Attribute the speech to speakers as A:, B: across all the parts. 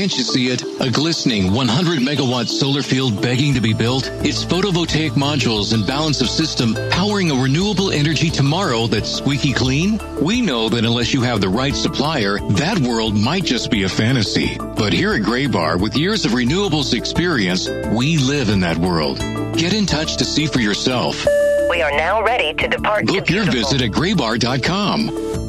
A: Can't you see it? A glistening 100-megawatt solar field begging to be built? It's photovoltaic modules and balance of system powering a renewable energy tomorrow that's squeaky clean? We know that unless you have the right supplier, that world might just be a fantasy. But here at Graybar, with years of renewables experience, we live in that world. Get in touch to see for yourself.
B: We are now ready to depart.
A: Book your visit at graybar.com.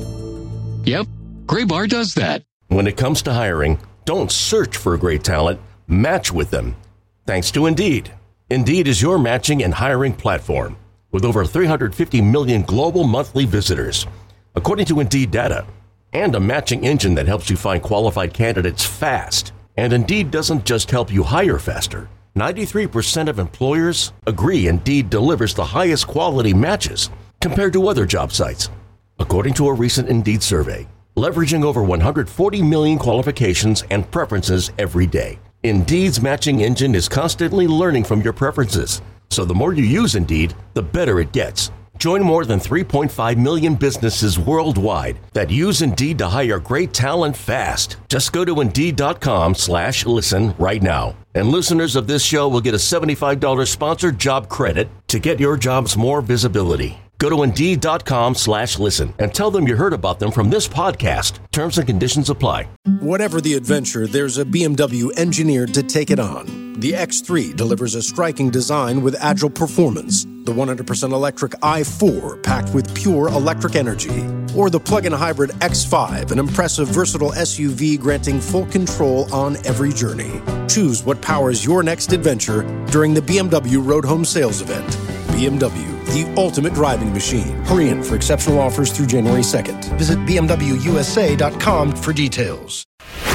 A: Yep, Graybar does that.
C: When it comes to hiring, don't search for great talent, match with them. Thanks to Indeed. Indeed is your matching and hiring platform with over 350 million global monthly visitors, according to Indeed data, and a matching engine that helps you find qualified candidates fast. And Indeed doesn't just help you hire faster. 93% of employers agree Indeed delivers the highest quality matches compared to other job sites, according to a recent Indeed survey. Leveraging over 140 million qualifications and preferences every day. Indeed's matching engine is constantly learning from your preferences. So the more you use Indeed, the better it gets. Join more than 3.5 million businesses worldwide that use Indeed to hire great talent fast. Just go to Indeed.com/listen right now. And listeners of this show will get a $75 sponsored job credit to get your jobs more visibility. Go to Indeed.com/listen and tell them you heard about them from this podcast. Terms and conditions apply.
D: Whatever the adventure, there's a BMW engineered to take it on. The X3 delivers a striking design with agile performance. The 100% electric i4 packed with pure electric energy. Or the plug-in hybrid X5, an impressive versatile SUV granting full control on every journey. Choose what powers your next adventure during the BMW Road Home Sales Event. BMW, the ultimate driving machine. Hurry in for exceptional offers through January 2nd. Visit BMWUSA.com for details.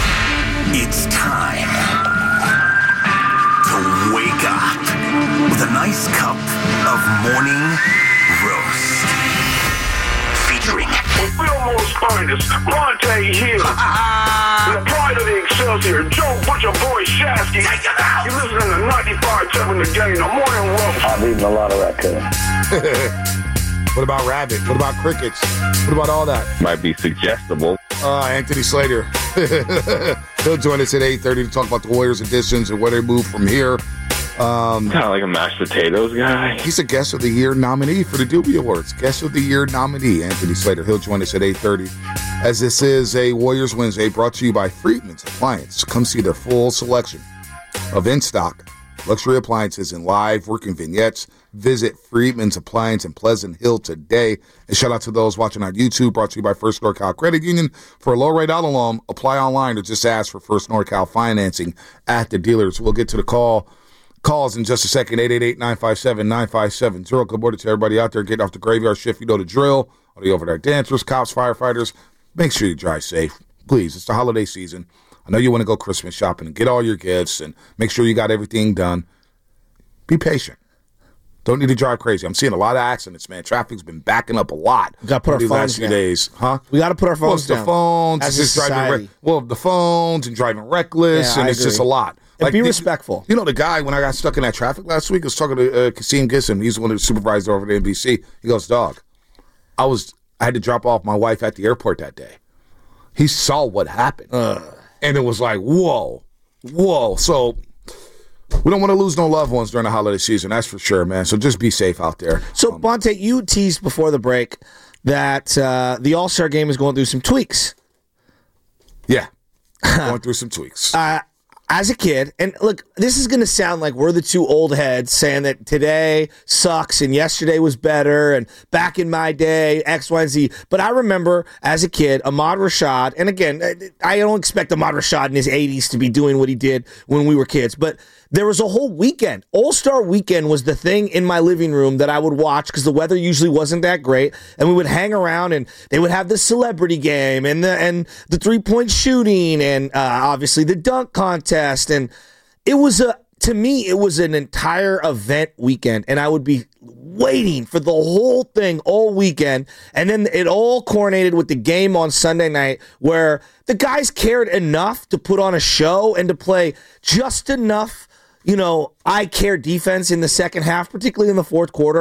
E: It's time to wake up with a nice cup of morning roast. Featuring
F: the Fillmore's finest, Monte Hill. The pride of the Excelsior, Joe Butcher Boy Shasky.
E: Take him out!
F: You're listening to 95.7 The Game, the morning roast.
G: I've eaten a lot of raccoon.
H: What about rabbit? What about crickets? What about all that?
I: Might be suggestible.
H: Anthony Slater. He'll join us at 8:30 to talk about the Warriors additions and where they move from here.
I: Kind of like a mashed potatoes guy.
H: He's a Guest of the Year nominee for the Doobie Awards. Guest of the Year nominee, Anthony Slater. He'll join us at 8:30. As this is a Warriors Wednesday brought to you by Friedman's Appliance. Come see their full selection of in-stock luxury appliances and live working vignettes. Visit Friedman's Appliance in Pleasant Hill today. And shout out to those watching on YouTube, brought to you by First NorCal Credit Union. For a low rate auto loan, apply online or just ask for First NorCal financing at the dealers. We'll get to the calls in just a second. 888-957-9570. Good morning to everybody out there getting off the graveyard shift. You know the drill. All the overnight dancers, cops, firefighters. Make sure you drive safe. Please, it's the holiday season. I know you want to go Christmas shopping and get all your gifts and make sure you got everything done. Be patient. Don't need to drive crazy. I'm seeing a lot of accidents, man. Traffic's been backing up a lot.
J: We got to put our phones down.
H: Days. Huh?
J: We got to put our phones down.
H: The phones.
J: As a society.
H: The phones and driving reckless, and it's just a lot.
J: And be respectful.
H: You know, the guy, when I got stuck in that traffic last week, I was talking to Kasim Gissom. He's one of the supervisors over at NBC. He goes, dog, I had to drop off my wife at the airport that day. He saw what happened. And it was like, whoa. So we don't want to lose no loved ones during the holiday season, that's for sure, man. So just be safe out there.
J: So, Bonte, you teased before the break that the All-Star game is going through some tweaks.
H: Yeah, going through some tweaks.
J: As a kid, and look, this is going to sound like we're the two old heads saying that today sucks and yesterday was better and back in my day, X, Y, and Z. But I remember as a kid, Ahmad Rashad, and again, I don't expect Ahmad Rashad in his 80s to be doing what he did when we were kids, but there was a whole weekend. All-Star Weekend was the thing in my living room that I would watch because the weather usually wasn't that great, and we would hang around and they would have the celebrity game and the three-point shooting and obviously the dunk contest, and it was to me it was an entire event weekend, and I would be waiting for the whole thing all weekend, and then it all coronated with the game on Sunday night where the guys cared enough to put on a show and to play just enough, I care defense in the second half, particularly in the fourth quarter.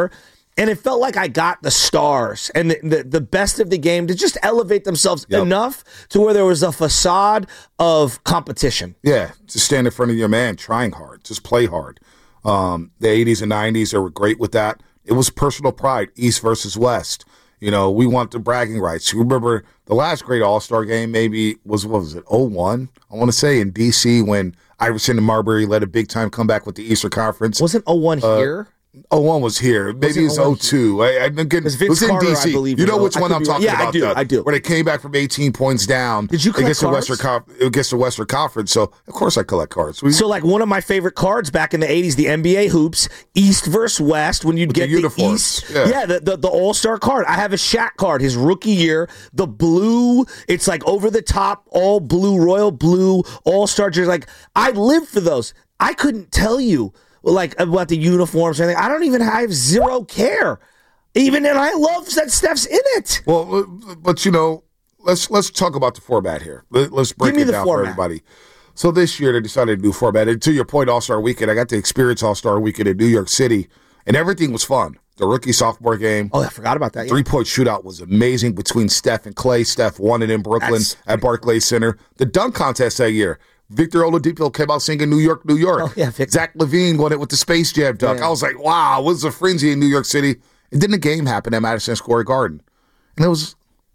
J: And it felt like I got the stars and the best of the game to just elevate themselves enough to where there was a facade of competition.
H: Yeah, just stand in front of your man, trying hard, just play hard. The 80s and 90s, they were great with that. It was personal pride, East versus West. You know, we want the bragging rights. You remember the last great All-Star game maybe was, what was it, 01? I want to say in D.C. when Iverson and Marbury led a big-time comeback with the Eastern Conference.
J: Wasn't 01 here?
H: 01 was here. Maybe it's 02. I'm getting, it was in
J: Carter,
H: DC.
J: I believe
H: you know which one I'm talking about?
J: Yeah, I do.
H: Where they came back from 18 points down.
J: Did you collect cards?
H: Against the Western Conference. So, of course, I collect cards.
J: So, like, one of my favorite cards back in the 80s, the NBA hoops, East versus West, when you'd get the East. Yeah, the All-Star card. I have a Shaq card, his rookie year. The blue, it's like over the top, all blue, royal blue, All-Star jersey. Like, I live for those. I couldn't tell you like about the uniforms or anything. I have zero care. And I love that Steph's in it.
H: Well, but you know, let's talk about the format here. Let's break it down for everybody. So this year they decided to do format. And to your point, All-Star Weekend, I got to experience All-Star Weekend in New York City, and everything was fun. The rookie-sophomore game.
J: Oh, I forgot about that. Yeah.
H: Three-point shootout was amazing between Steph and Clay. Steph won it in Brooklyn at Barclays Center. The dunk contest that year. Victor Oladipo came out singing New York, New York.
J: Oh, yeah,
H: Zach LaVine won it with the Space Jam dunk. Yeah. I was like, wow, it was a frenzy in New York City. And then the game happened at Madison Square Garden. And it was,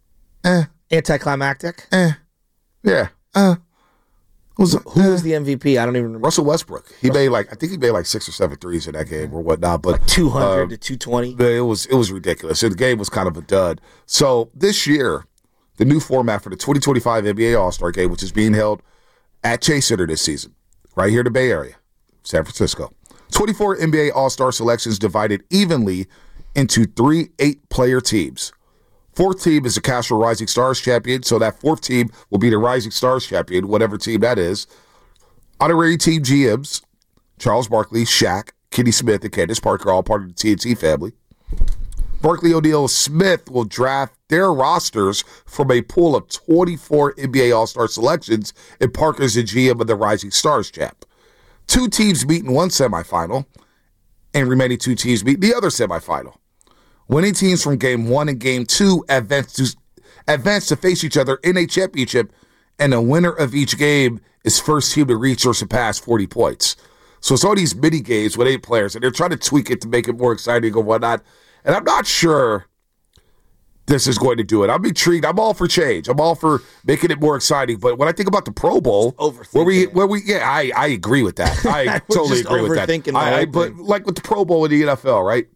J: anticlimactic?
H: Yeah.
J: Who was the MVP? I don't even remember.
H: Russell Westbrook. I think he made like 6 or 7 threes in that game or whatnot. But
J: like 200 to 220.
H: It was ridiculous. So the game was kind of a dud. So this year, the new format for the 2025 NBA All-Star Game, which is being held at Chase Center this season, right here in the Bay Area, San Francisco. 24 NBA All-Star selections divided evenly into 3 8-player teams. 4th team is the Castro Rising Stars champion, so that 4th team will be the Rising Stars champion, whatever team that is. Honorary team GMs, Charles Barkley, Shaq, Kenny Smith, and Candace Parker, all part of the TNT family. Barkley, O'Neal, Smith will draft their rosters from a pool of 24 NBA All-Star selections, and Parker's the GM of the Rising Stars champ. 2 teams meet in one semifinal, and remaining 2 teams meet in the other semifinal. Winning teams from Game 1 and Game 2 advance to face each other in a championship, and the winner of each game is first team to reach or surpass 40 points. So it's all these mini games with 8 players, and they're trying to tweak it to make it more exciting or whatnot. And I'm not sure this is going to do it. I'm intrigued. I'm all for change. I'm all for making it more exciting. But when I think about the Pro Bowl, I agree with that. I totally agree with that. But like with the Pro Bowl in the NFL, right?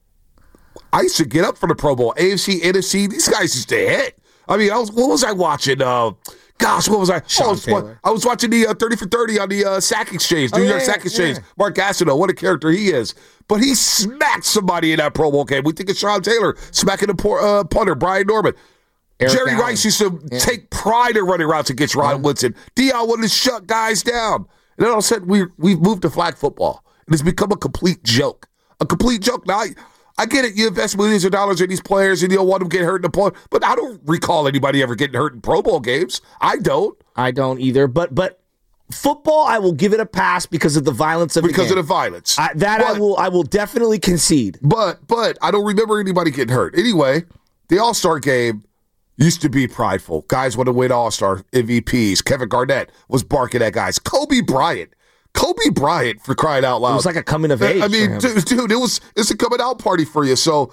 H: I used to get up for the Pro Bowl. AFC, NFC, these guys used to hit. I mean, what was I watching? What was I? I was watching the 30 for 30 on the Sack Exchange, New York Sack Exchange. Yeah. Mark Gastineau, what a character he is. But he smacked somebody in that Pro Bowl game. We think it's Sean Taylor smacking the punter, Brian Norman. Jerry Rice used to take pride in running routes against Ron Woodson. Dion wanted to shut guys down. And then all of a sudden, we've moved to flag football. And it's become a complete joke. A complete joke. Now, I get it. You invest millions of dollars in these players and you don't want them to get hurt in the play. But I don't recall anybody ever getting hurt in Pro Bowl games. I don't
J: either. But football, I will give it a pass because of the violence of the game.
H: Because of the violence.
J: I will definitely concede.
H: But I don't remember anybody getting hurt. Anyway, the All-Star game used to be prideful. Guys want to win All-Star MVPs. Kevin Garnett was barking at guys. Kobe Bryant, for crying out loud.
J: It was like a coming of age.
H: I mean, dude, it's a coming out party for you. So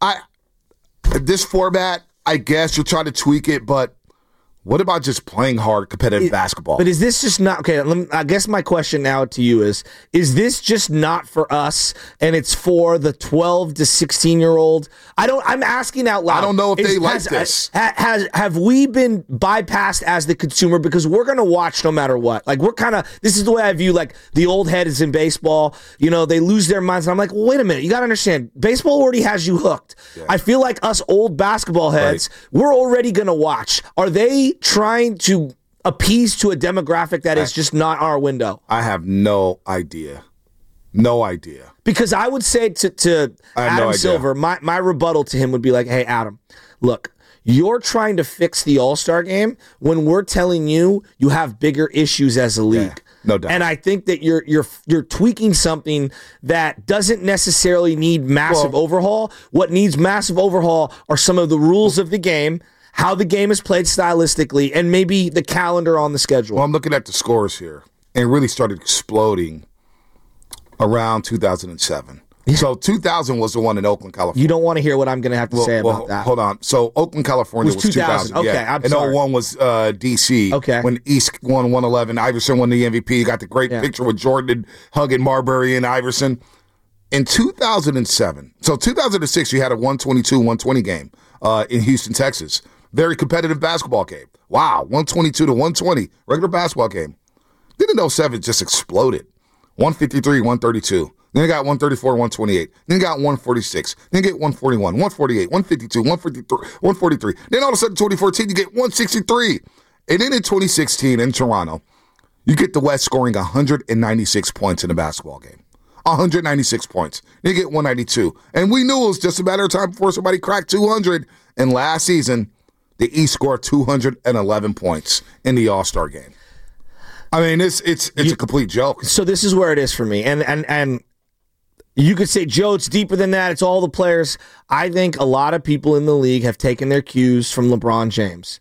H: this format, I guess you're trying to tweak it, but what about just playing hard competitive basketball?
J: But is this just not okay? I guess my question now to you is this just not for us, and it's for the 12 to 16-year-old? I'm asking out loud.
H: I don't know if they like this.
J: Have we been bypassed as the consumer because we're going to watch no matter what? Like this is the way I view like the old heads in baseball. You know, they lose their minds. And I'm like, well, wait a minute. You got to understand, baseball already has you hooked. Yeah. I feel like us old basketball heads, we're already going to watch. Are they trying to appease to a demographic that is just not our window?
H: I have no idea. No idea.
J: Because I would say to Adam Silver, my rebuttal to him would be like, hey, Adam, look, you're trying to fix the All-Star game when we're telling you have bigger issues as a league. Yeah.
H: No doubt.
J: And I think that you're tweaking something that doesn't necessarily need massive overhaul. What needs massive overhaul are some of the rules of the game, how the game is played stylistically, and maybe the calendar on the schedule.
H: Well, I'm looking at the scores here, and it really started exploding around 2007. Yeah. So 2000 was the one in Oakland, California.
J: You don't want to hear what I'm going to have to say about that.
H: Hold on. So Oakland, California was 2000.
J: Okay,
H: yeah.
J: I'm sorry.
H: And 01 was D.C.
J: Okay.
H: When East won 111, Iverson won the MVP. You got the great picture with Jordan hugging Marbury and Iverson. In 2007, so 2006, you had a 122-120 game in Houston, Texas. Very competitive basketball game. Wow, 122 to 120, regular basketball game. Then in 07, just exploded. 153, 132. Then you got 134, 128. Then you got 146. Then you get 141, 148, 152, 153, 143. Then all of a sudden, 2014, you get 163. And then in 2016 in Toronto, you get the West scoring 196 points in a basketball game. 196 points. Then you get 192. And we knew it was just a matter of time before somebody cracked 200. And last season, the East scored 211 points in the All-Star game. I mean, it's a complete joke.
J: So this is where it is for me. And you could say, Joe, it's deeper than that. It's all the players. I think a lot of people in the league have taken their cues from LeBron James.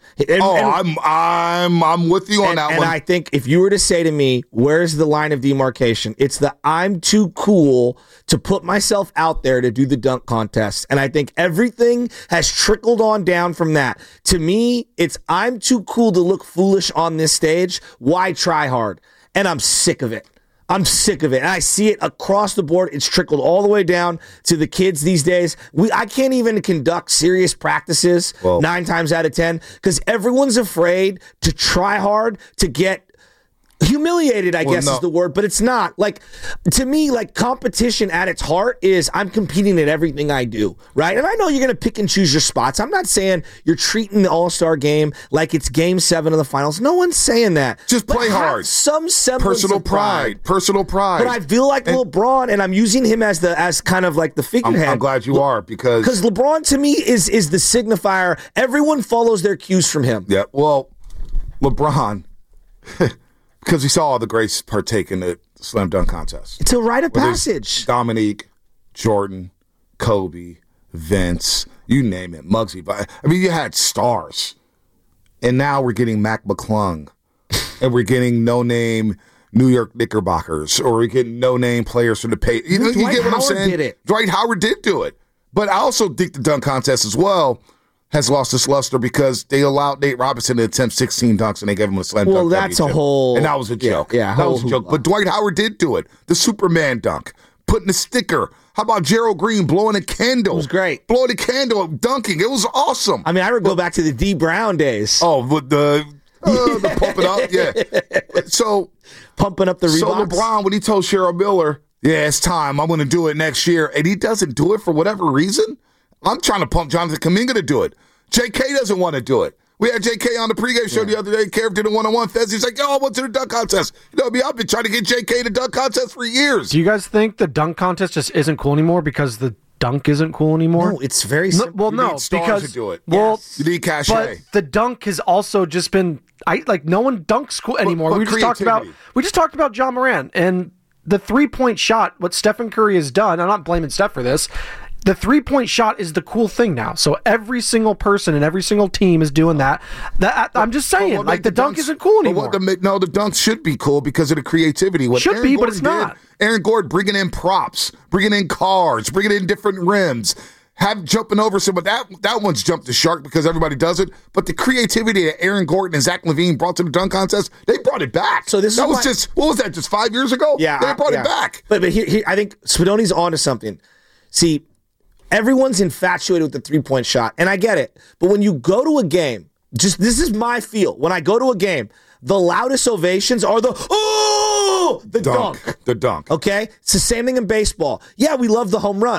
H: I'm with you on that one.
J: And I think if you were to say to me, where's the line of demarcation? It's the I'm too cool to put myself out there to do the dunk contest. And I think everything has trickled on down from that. To me, it's I'm too cool to look foolish on this stage. Why try hard? And I'm sick of it. I'm sick of it. And I see it across the board. It's trickled all the way down to the kids these days. I can't even conduct serious practices 9 times out of 10 because everyone's afraid to try hard to get humiliated, I guess is the word, but it's not. Like, to me, like, competition at its heart is I'm competing at everything I do, right? And I know you're going to pick and choose your spots. I'm not saying you're treating the All-Star game like it's Game 7 of the finals. No one's saying that.
H: Just play hard.
J: Some semblance of pride.
H: Personal pride.
J: But I feel like LeBron, and I'm using him as kind of like the figurehead.
H: I'm glad you are, because
J: LeBron to me is the signifier. Everyone follows their cues from him.
H: Yeah, well, LeBron... Because he saw all the greats partake in the slam dunk contest.
J: It's a rite of passage.
H: Dominique, Jordan, Kobe, Vince, you name it, Muggsy. But I mean, you had stars. And now we're getting Mac McClung. And we're getting no-name New York Knickerbockers. Or we're getting no-name players from the pay. You get what I'm saying?
J: Did it.
H: Dwight Howard did do it. But I also think the dunk contest as well has lost its luster because they allowed Nate Robinson to attempt 16 dunks and they gave him a slam dunk.
J: Well, that's a whole...
H: And that was a joke.
J: Yeah,
H: that was a joke. But Dwight Howard did do it. The Superman dunk. Putting a sticker. How about Gerald Green blowing a candle?
J: It was great.
H: Blowing a candle, dunking. It was awesome.
J: I mean, I would go back to the D. Brown days.
H: Oh, with the pumping up, yeah. So...
J: Pumping up the Reeboks.
H: So LeBron, when he told Cheryl Miller, yeah, it's time, I'm going to do it next year, and he doesn't do it for whatever reason, I'm trying to pump Jonathan Kuminga to do it. JK doesn't want to do it. We had JK on the pregame show the other day. Kev did a one-on-one fest. He's like, yo, I went to the dunk contest. You know, I've been trying to get JK to dunk contest for years.
G: Do you guys think the dunk contest just isn't cool anymore because the dunk isn't cool anymore?
J: No, it's very simple.
G: Well, no,
H: need stars
G: because
H: to do it.
G: Well,
H: yes. You need cachet.
G: But the dunk has also just been no one dunks cool anymore.
H: But
G: we just talked about John Moran and the 3-point shot. What Stephen Curry has done. I'm not blaming Steph for this. The 3-point shot is the cool thing now. So every single person and every single team is doing that. I'm just saying, the dunk isn't cool anymore.
H: The dunk should be cool because of the creativity. What
G: should be, but it's not.
H: Aaron Gordon bringing in props, bringing in cars, bringing in different rims, jumping over some. But that one's jumped the shark because everybody does it. But the creativity that Aaron Gordon and Zach LaVine brought to the dunk contest, they brought it back.
J: So this
H: was just 5 years ago?
J: Yeah,
H: they brought it back.
J: But here, I think Spadoni's onto something. See. Everyone's infatuated with the 3-point shot, and I get it. But when you go to a game, this is my feel. When I go to a game, the loudest ovations are the dunk.
H: The dunk.
J: Okay? It's the same thing in baseball. Yeah, we love the home run.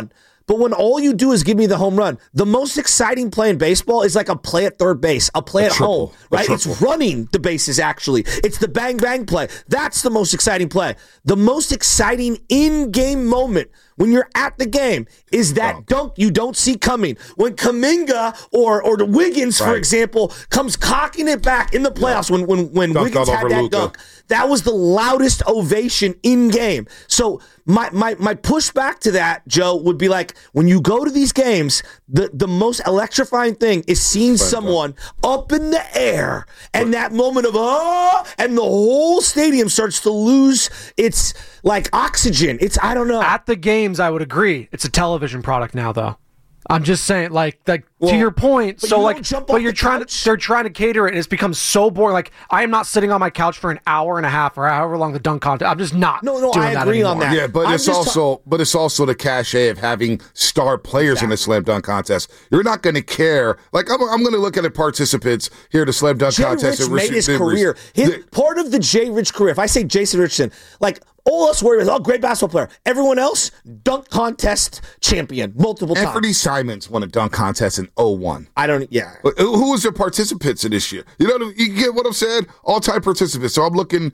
J: But when all you do is give me the home run, the most exciting play in baseball is like a play at third base, a play at home, right? It's running the bases, actually. It's the bang-bang play. That's the most exciting play. The most exciting in-game moment when you're at the game is that dunk you don't see coming. When Kuminga or the Wiggins, for example, comes cocking it back in the playoffs when Wiggins had that dunk, that was the loudest ovation in game. So my pushback to that, Joe, would be like, when you go to these games, the most electrifying thing is seeing someone up in the air and that moment of, and the whole stadium starts to lose its like oxygen. I don't know.
G: At the games, I would agree. It's a television product now, though. I'm just saying, to your point. So, they're trying to cater it, and it's become so boring. Like, I am not sitting on my couch for an hour and a half or however long the dunk contest. I'm just not.
J: No, I agree on that.
H: Yeah, but it's also the cachet of having star players in the slam dunk contest. You're not going to care. Like, I'm going to look at the participants here at the slam dunk contest.
J: Jay Rich made his career. Part of the Jay Rich career. If I say Jason Richardson, all us worry about, great basketball player. Everyone else, dunk contest champion multiple times.
H: Anthony Simons won a dunk contest in 01. Who was the participants in this year? You get what I'm saying? All-time participants. So I'm looking,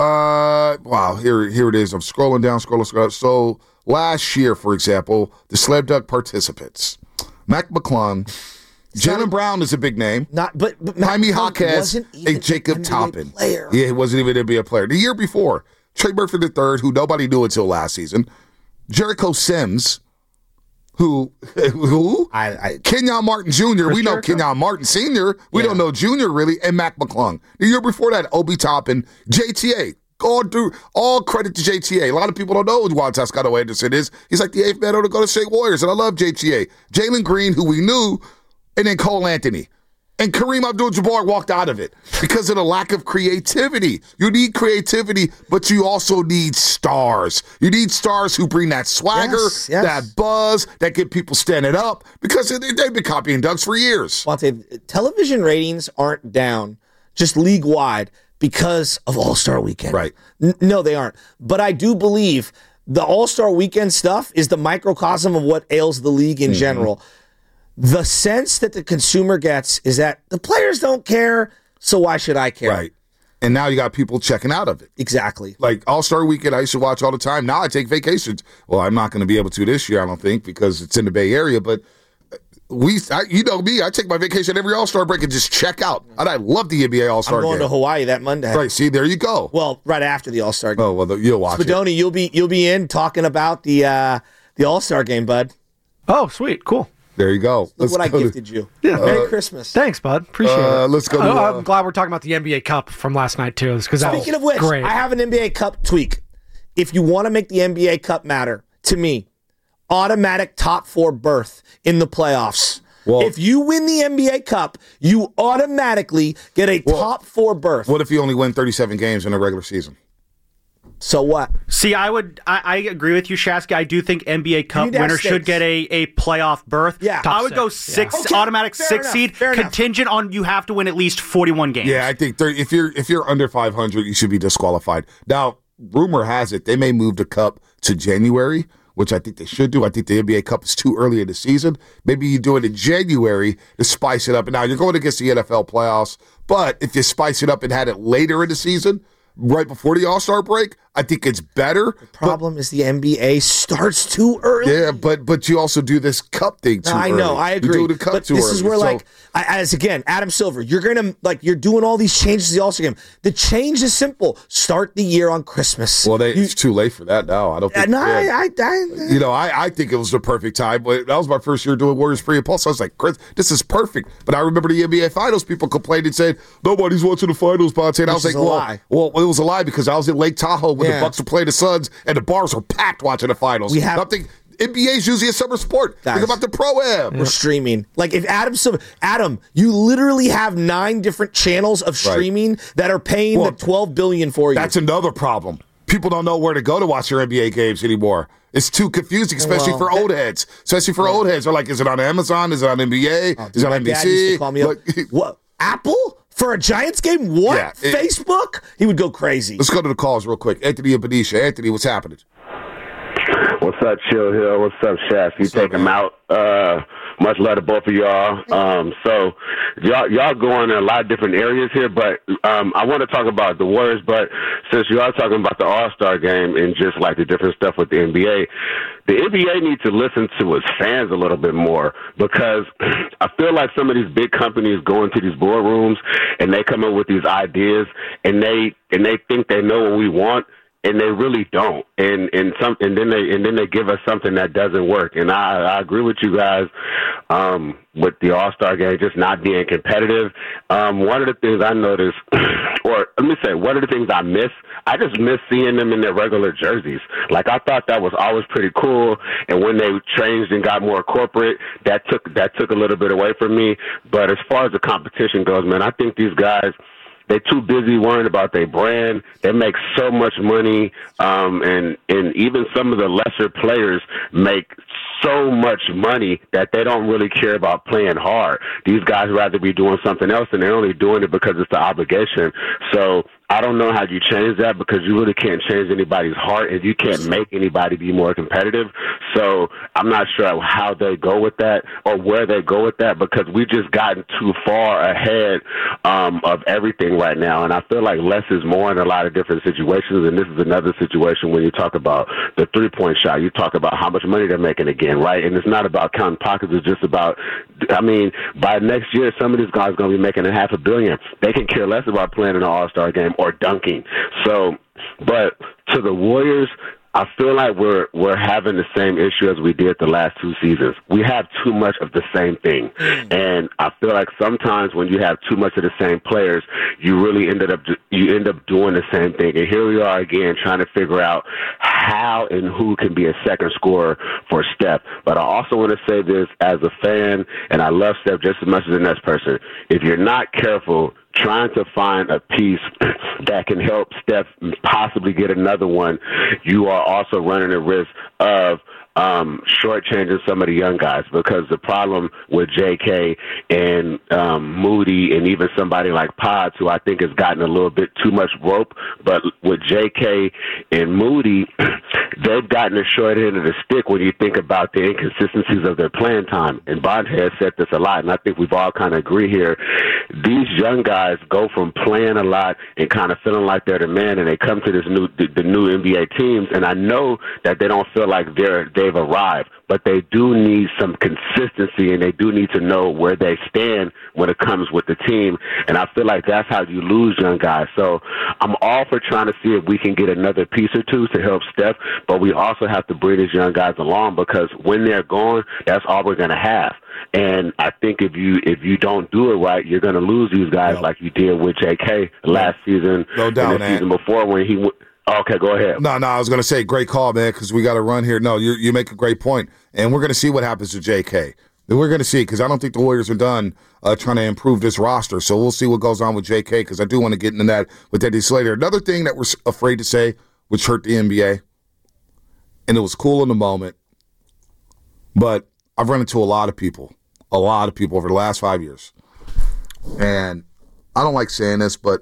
H: here it is. I'm scrolling down. So last year, for example, the slam dunk participants. Mac McClung. Jaylen Brown is a big name.
J: But
H: Jaime Jaquez and Jacob Toppin.
J: Player.
H: Yeah, he wasn't even an NBA player. The year before, Trey Murphy III, who nobody knew until last season. Jericho Sims, who? Kenyon Martin Jr. We know Kenyon Martin Sr. We don't know Jr. really, and Mac McClung. The year before that, Obi Toppin, JTA. All credit to JTA. A lot of people don't know who Juan Toscano Anderson is. He's like the 8th man to go to State Warriors, and I love JTA. Jalen Green, who we knew, and then Cole Anthony. And Kareem Abdul-Jabbar walked out of it because of the lack of creativity. You need creativity, but you also need stars. You need stars who bring that swagger, that buzz, that get people standing up, because they've been copying dunks for years.
J: Television ratings aren't down just league-wide because of All-Star Weekend.
H: Right.
J: No, they aren't. But I do believe the All-Star Weekend stuff is the microcosm of what ails the league in general. The sense that the consumer gets is that the players don't care, so why should I care?
H: Right. And now you got people checking out of it.
J: Exactly.
H: Like All-Star Weekend, I used to watch all the time. Now I take vacations. Well, I'm not going to be able to this year, I don't think, because it's in the Bay Area. But you know me, I take my vacation every All-Star break and just check out. And I love the NBA All-Star game.
J: I'm going to Hawaii that Monday.
H: Right, see, there you go.
J: Well, right after the All-Star game.
H: Oh, well, you'll watch
J: Spadoni,
H: it.
J: you'll be in talking about the All-Star game, bud.
G: Oh, sweet. Cool.
H: There you go.
J: Look what I gifted you.
G: Yeah.
J: Merry Christmas.
G: Thanks, bud. Appreciate it.
H: Let's go.
G: I'm glad we're talking about the NBA Cup from last night, too.
J: Speaking of which,
G: great.
J: I have an NBA Cup tweak. If you want to make the NBA Cup matter, to me, automatic top 4 berth in the playoffs. Well, if you win the NBA Cup, you automatically get a top 4 berth.
H: What if you only win 37 games in a regular season?
J: So what?
K: See, I agree with you, Shasky. I do think NBA Cup winners should get a playoff berth.
J: Yeah.
K: I would go automatic 6 seed, contingent on you have to win at least 41 games.
H: Yeah, I think if you're under 500, you should be disqualified. Now, rumor has it they may move the Cup to January, which I think they should do. I think the NBA Cup is too early in the season. Maybe you do it in January to spice it up. And now you're going against the NFL playoffs, but if you spice it up and had it later in the season, right before the All-Star break, I think it's better.
J: The problem is the NBA starts too early.
H: Yeah, but you also do this cup thing too early.
J: I know, I agree.
H: You do the cup too
J: this
H: early.
J: Is where, again, Adam Silver, you're doing all these changes to the All-Star game. The change is simple. Start the year on Christmas.
H: Well, it's too late for that now. I don't think. I think it was the perfect time. But that was my first year doing Warriors Pre and Pulse. I was like, Chris, this is perfect. But I remember the NBA Finals. People complained and said nobody's watching the finals, Bonte. And I was like, well, it was a lie because I was in Lake Tahoe when the Bucks were playing the Suns, and the bars were packed watching the finals. NBA is usually a summer sport. Think about the Pro-Am.
J: We're streaming. Like if Adam, you literally have 9 different channels of streaming that are paying the $12 billion for you.
H: That's another problem. People don't know where to go to watch their NBA games anymore. It's too confusing, especially for old heads. Old heads. They're like, is it on Amazon? Is it on NBA? Is it on NBC?
J: Dad used to call me up. What? Apple? For a Giants game? What? Yeah, Facebook? He would go crazy.
H: Let's go to the calls real quick. Anthony and Benicia. Anthony, what's happening?
L: What's up, Chill Hill? What's up, Shaq? You take him out. Much love to both of y'all. So y'all going in a lot of different areas here, but I want to talk about the Warriors. But since you are talking about the All-Star game and just like the different stuff with the NBA needs to listen to its fans a little bit more, because I feel like some of these big companies go into these boardrooms and they come up with these ideas and they think they know what we want. And they really don't, and then they give us something that doesn't work. And I agree with you guys with the All-Star game just not being competitive. One of the things I noticed, or let me say, one of the things I just miss seeing them in their regular jerseys. Like, I thought that was always pretty cool, and when they changed and got more corporate, that took a little bit away from me. But as far as the competition goes, man, I think these guys, they're too busy worrying about their brand. They make so much money, and even some of the lesser players make so much money that they don't really care about playing hard. These guys rather be doing something else, and they're only doing it because it's the obligation. So I don't know how you change that, because you really can't change anybody's heart, and you can't make anybody be more competitive. So I'm not sure how they go with that or where they go with that, because we've just gotten too far ahead of everything right now. And I feel like less is more in a lot of different situations, and this is another situation when you talk about the three-point shot. You talk about how much money they're making again, right? And it's not about counting pockets. It's just about, I mean, by next year, some of these guys are going to be making $500 million. They can care less about playing in an All-Star game or dunking. So, but to the Warriors, I feel like we're having the same issue as we did the last 2 seasons. We have too much of the same thing. And I feel like sometimes when you have too much of the same players, you really end up doing the same thing. And here we are again trying to figure out how and who can be a second scorer for Steph. But I also want to say this as a fan, and I love Steph just as much as the next person. If you're not careful trying to find a piece that can help Steph possibly get another one, you are also running the risk of shortchanging some of the young guys, because the problem with J.K. and Moody and even somebody like Pods, who I think has gotten a little bit too much rope, but with J.K. and Moody, they've gotten the short end of the stick when you think about the inconsistencies of their playing time. And Bond has said this a lot, and I think we've all kind of agree here. These young guys go from playing a lot and kind of feeling like they're the man, and they come to the new NBA teams, and I know that they don't feel like they've arrived, but they do need some consistency, and they do need to know where they stand when it comes with the team. And I feel like that's how you lose young guys. So I'm all for trying to see if we can get another piece or two to help Steph, but we also have to bring these young guys along, because when they're gone, that's all we're going to have. And I think if you don't do it right, you're going to lose these guys like you did with J.K. last season,
H: no doubt,
L: and the season before when he Okay, go ahead.
H: No, I was going to say, great call, man, because we got to run here. No, you make a great point, and we're going to see what happens to J.K. We're going to see, because I don't think the Warriors are done trying to improve this roster, so we'll see what goes on with J.K., because I do want to get into that with Eddie Slater. Another thing that we're afraid to say, which hurt the NBA, and it was cool in the moment, but I've run into a lot of people over the last 5 years, and I don't like saying this, but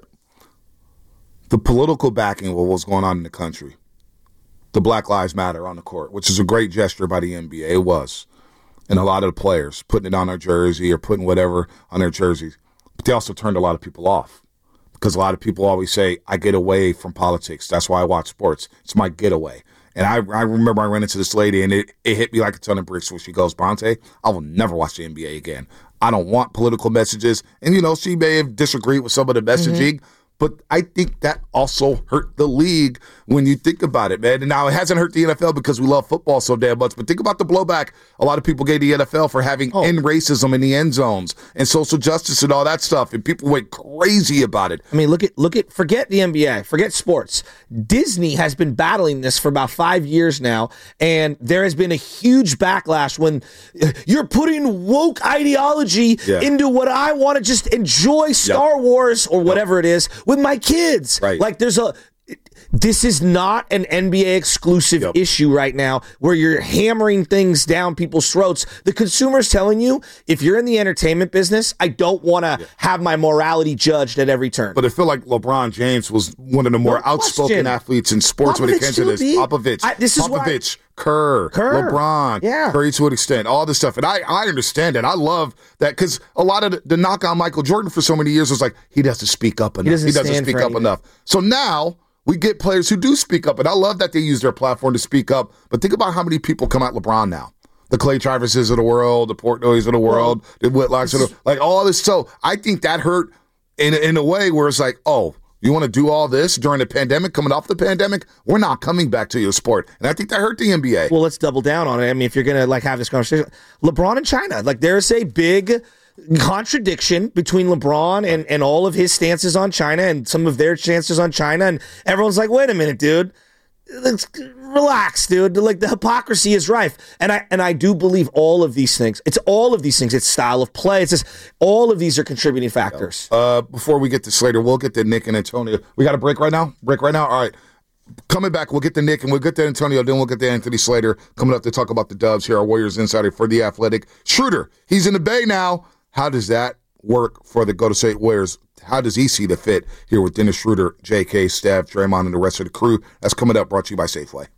H: the political backing of what was going on in the country, the Black Lives Matter on the court, which is a great gesture by the NBA, it was, and a lot of the players putting it on their jersey or putting whatever on their jerseys, but they also turned a lot of people off, because a lot of people always say, I get away from politics. That's why I watch sports. It's my getaway. And I remember I ran into this lady, and it hit me like a ton of bricks when she goes, Bonte, I will never watch the NBA again. I don't want political messages. And, she may have disagreed with some of the messaging, but I think that also hurt the league when you think about it, man. And now it hasn't hurt the NFL because we love football so damn much, but think about the blowback a lot of people gave the NFL for having end racism in the end zones and social justice and all that stuff, and people went crazy about it.
J: I mean, look at forget the NBA, forget sports. Disney has been battling this for about 5 years now, and there has been a huge backlash when you're putting woke ideology into what I want to just enjoy Star Wars or whatever it is with my kids.
H: Right.
J: Like this is not an NBA exclusive issue right now where you're hammering things down people's throats. The consumer's telling you, if you're in the entertainment business, I don't want to have my morality judged at every turn.
H: But I feel like LeBron James was one of the more outspoken athletes in sports when it came to this. Popovich. Kerr, LeBron, Curry to an extent, all this stuff. And I understand that. I love that because a lot of the knock on Michael Jordan for so many years was like, he doesn't speak up enough. He doesn't speak up enough. So now we get players who do speak up. And I love that they use their platform to speak up. But think about how many people come at LeBron now. The Clay Travises of the world, the Portnoys of the world, the Whitlocks of the, like all this. So I think that hurt in a way where it's like, oh, you want to do all this during the pandemic, coming off the pandemic? We're not coming back to your sport. And I think that hurt the NBA.
J: Well, let's double down on it. I mean, if you're going to like have this conversation, LeBron and China, like there's a big contradiction between LeBron and all of his stances on China and some of their stances on China. And everyone's like, wait a minute, dude. Relax, dude. Like the hypocrisy is rife, and I do believe all of these things. It's all of these things. It's style of play. It's just all of these are contributing factors.
H: Before we get to Slater, we'll get to Nick and Antonio. We got a break right now. All right. Coming back, we'll get to Nick and we'll get to Antonio. Then we'll get to Anthony Slater coming up to talk about the Dubs here. Our Warriors insider for The Athletic. Schroeder, he's in the Bay now. How does that work for the Golden State Warriors? How does he see the fit here with Dennis Schroeder, J.K., Steph, Draymond, and the rest of the crew? That's coming up, brought to you by Safeway.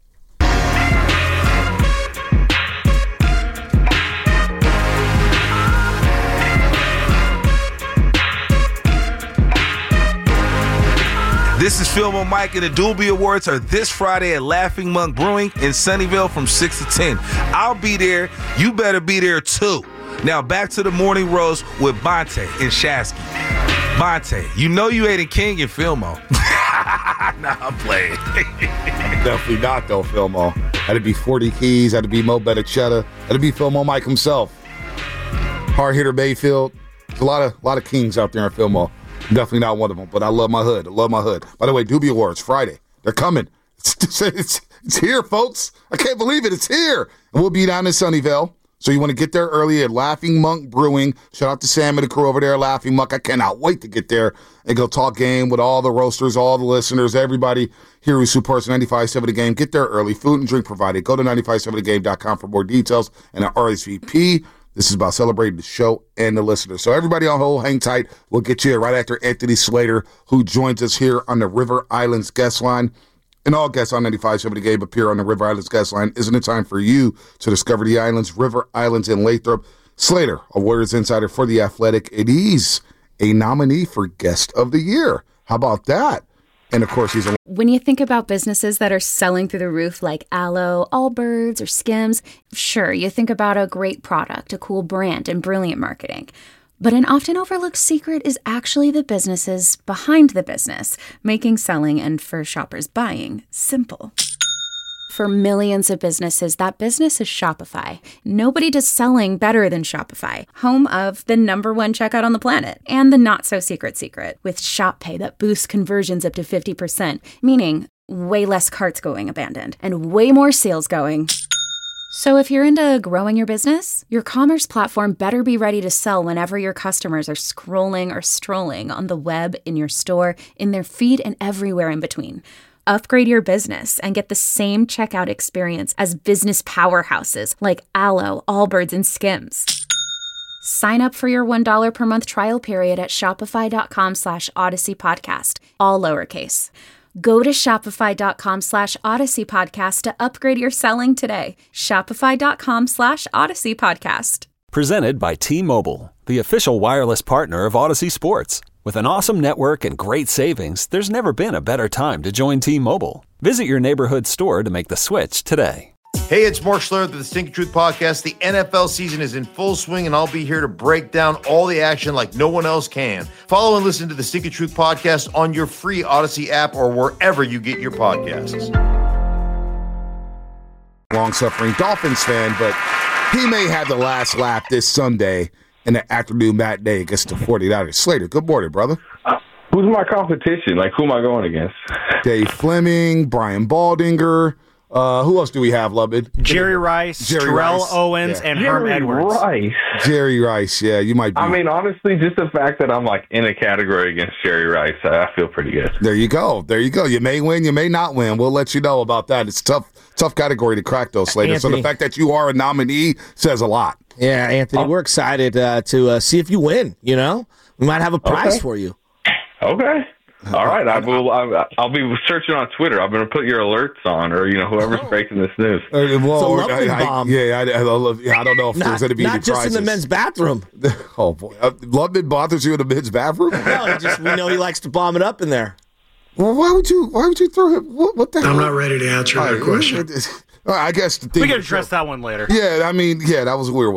M: This is Film on Mike, and the Doobie Awards are this Friday at Laughing Monk Brewing in Sunnyvale from 6 to 10. I'll be there. You better be there, too. Now, back to the Morning Roast with Bonte and Shasky. Bonte, you know you ain't a king in Filmo. Nah, I'm playing.
H: I'm definitely not, though, Filmo. That'd be 40 Keys. That'd be Mo Bettichetta. That'd be Filmo Mike himself. Hard hitter Mayfield. There's a lot of kings out there in Filmo. I'm definitely not one of them, but I love my hood. By the way, Doobie Awards, Friday. They're coming. It's here, folks. I can't believe it. It's here. And we'll be down in Sunnyvale. So you want to get there early at Laughing Monk Brewing. Shout out to Sam and the crew over there at Laughing Monk. I cannot wait to get there and go talk game with all the roasters, all the listeners, everybody here who supports 95.7 The Game. Get there early. Food and drink provided. Go to 957thegame.com for more details and an RSVP. This is about celebrating the show and the listeners. So everybody on hold, hang tight. We'll get you right after Anthony Slater, who joins us here on the River Islands guest line. And all guests on 95.7 The Game appear on the River Islands guest line. Isn't it time for you to discover the islands, River Islands in Lathrop? Slater, a Warriors insider for The Athletic, and he's a nominee for Guest of the Year. How about that? And, of course,
N: When you think about businesses that are selling through the roof like Aloe, Allbirds, or Skims, sure, you think about a great product, a cool brand, and brilliant marketing. But an often overlooked secret is actually the businesses behind the business, making selling and, for shoppers, buying simple. For millions of businesses, that business is Shopify. Nobody does selling better than Shopify, home of the #1 checkout on the planet, and the not-so-secret with Shop Pay that boosts conversions up to 50%, meaning way less carts going abandoned and way more sales going. So if you're into growing your business, your commerce platform better be ready to sell whenever your customers are scrolling or strolling on the web, in your store, in their feed, and everywhere in between. Upgrade your business and get the same checkout experience as business powerhouses like Aloe, Allbirds, and Skims. Sign up for your $1 per month trial period at shopify.com/Odyssey Podcast, all lowercase. Go to shopify.com/Odyssey Podcast to upgrade your selling today. Shopify.com/Odyssey Podcast.
O: Presented by T-Mobile, the official wireless partner of Odyssey Sports. With an awesome network and great savings, there's never been a better time to join T-Mobile. Visit your neighborhood store to make the switch today.
P: Hey, it's Mark Schlereth of the Stinky Truth Podcast. The NFL season is in full swing, and I'll be here to break down all the action like no one else can. Follow and listen to the Stinky Truth Podcast on your free Odyssey app or wherever you get your podcasts.
H: Long-suffering Dolphins fan, but he may have the last lap this Sunday in the afternoon matinee against the 49ers. Slater, good morning, brother.
I: Who's my competition? Like, who am I going against?
H: Dave Fleming, Brian Baldinger. Who else do we have, Lubbock?
K: Jerry Rice, Terrell Owens, and Herm Edwards.
H: Jerry Rice, yeah, you might be.
I: I mean, honestly, just the fact that I'm like in a category against Jerry Rice, I feel pretty good.
H: There you go. You may win, you may not win. We'll let you know about that. It's tough category to crack, though, Slater. Anthony. So the fact that you are a nominee says a lot.
J: Yeah, Anthony, we're excited to see if you win, you know? We might have a prize for you.
I: Okay. All right, I'll be searching on Twitter. I'm going to put your alerts on, or whoever's breaking this news.
J: It's a London bomb.
H: I don't know if there's going to be any prizes.
J: Not just in the men's bathroom.
H: Oh boy, London bothers you in the men's bathroom?
J: No, we know he likes to bomb it up in there.
H: Well, why would you throw him? What the hell?
Q: I'm not ready to answer that question.
H: I guess the thing
K: we can address that one later.
H: Yeah, that was a weird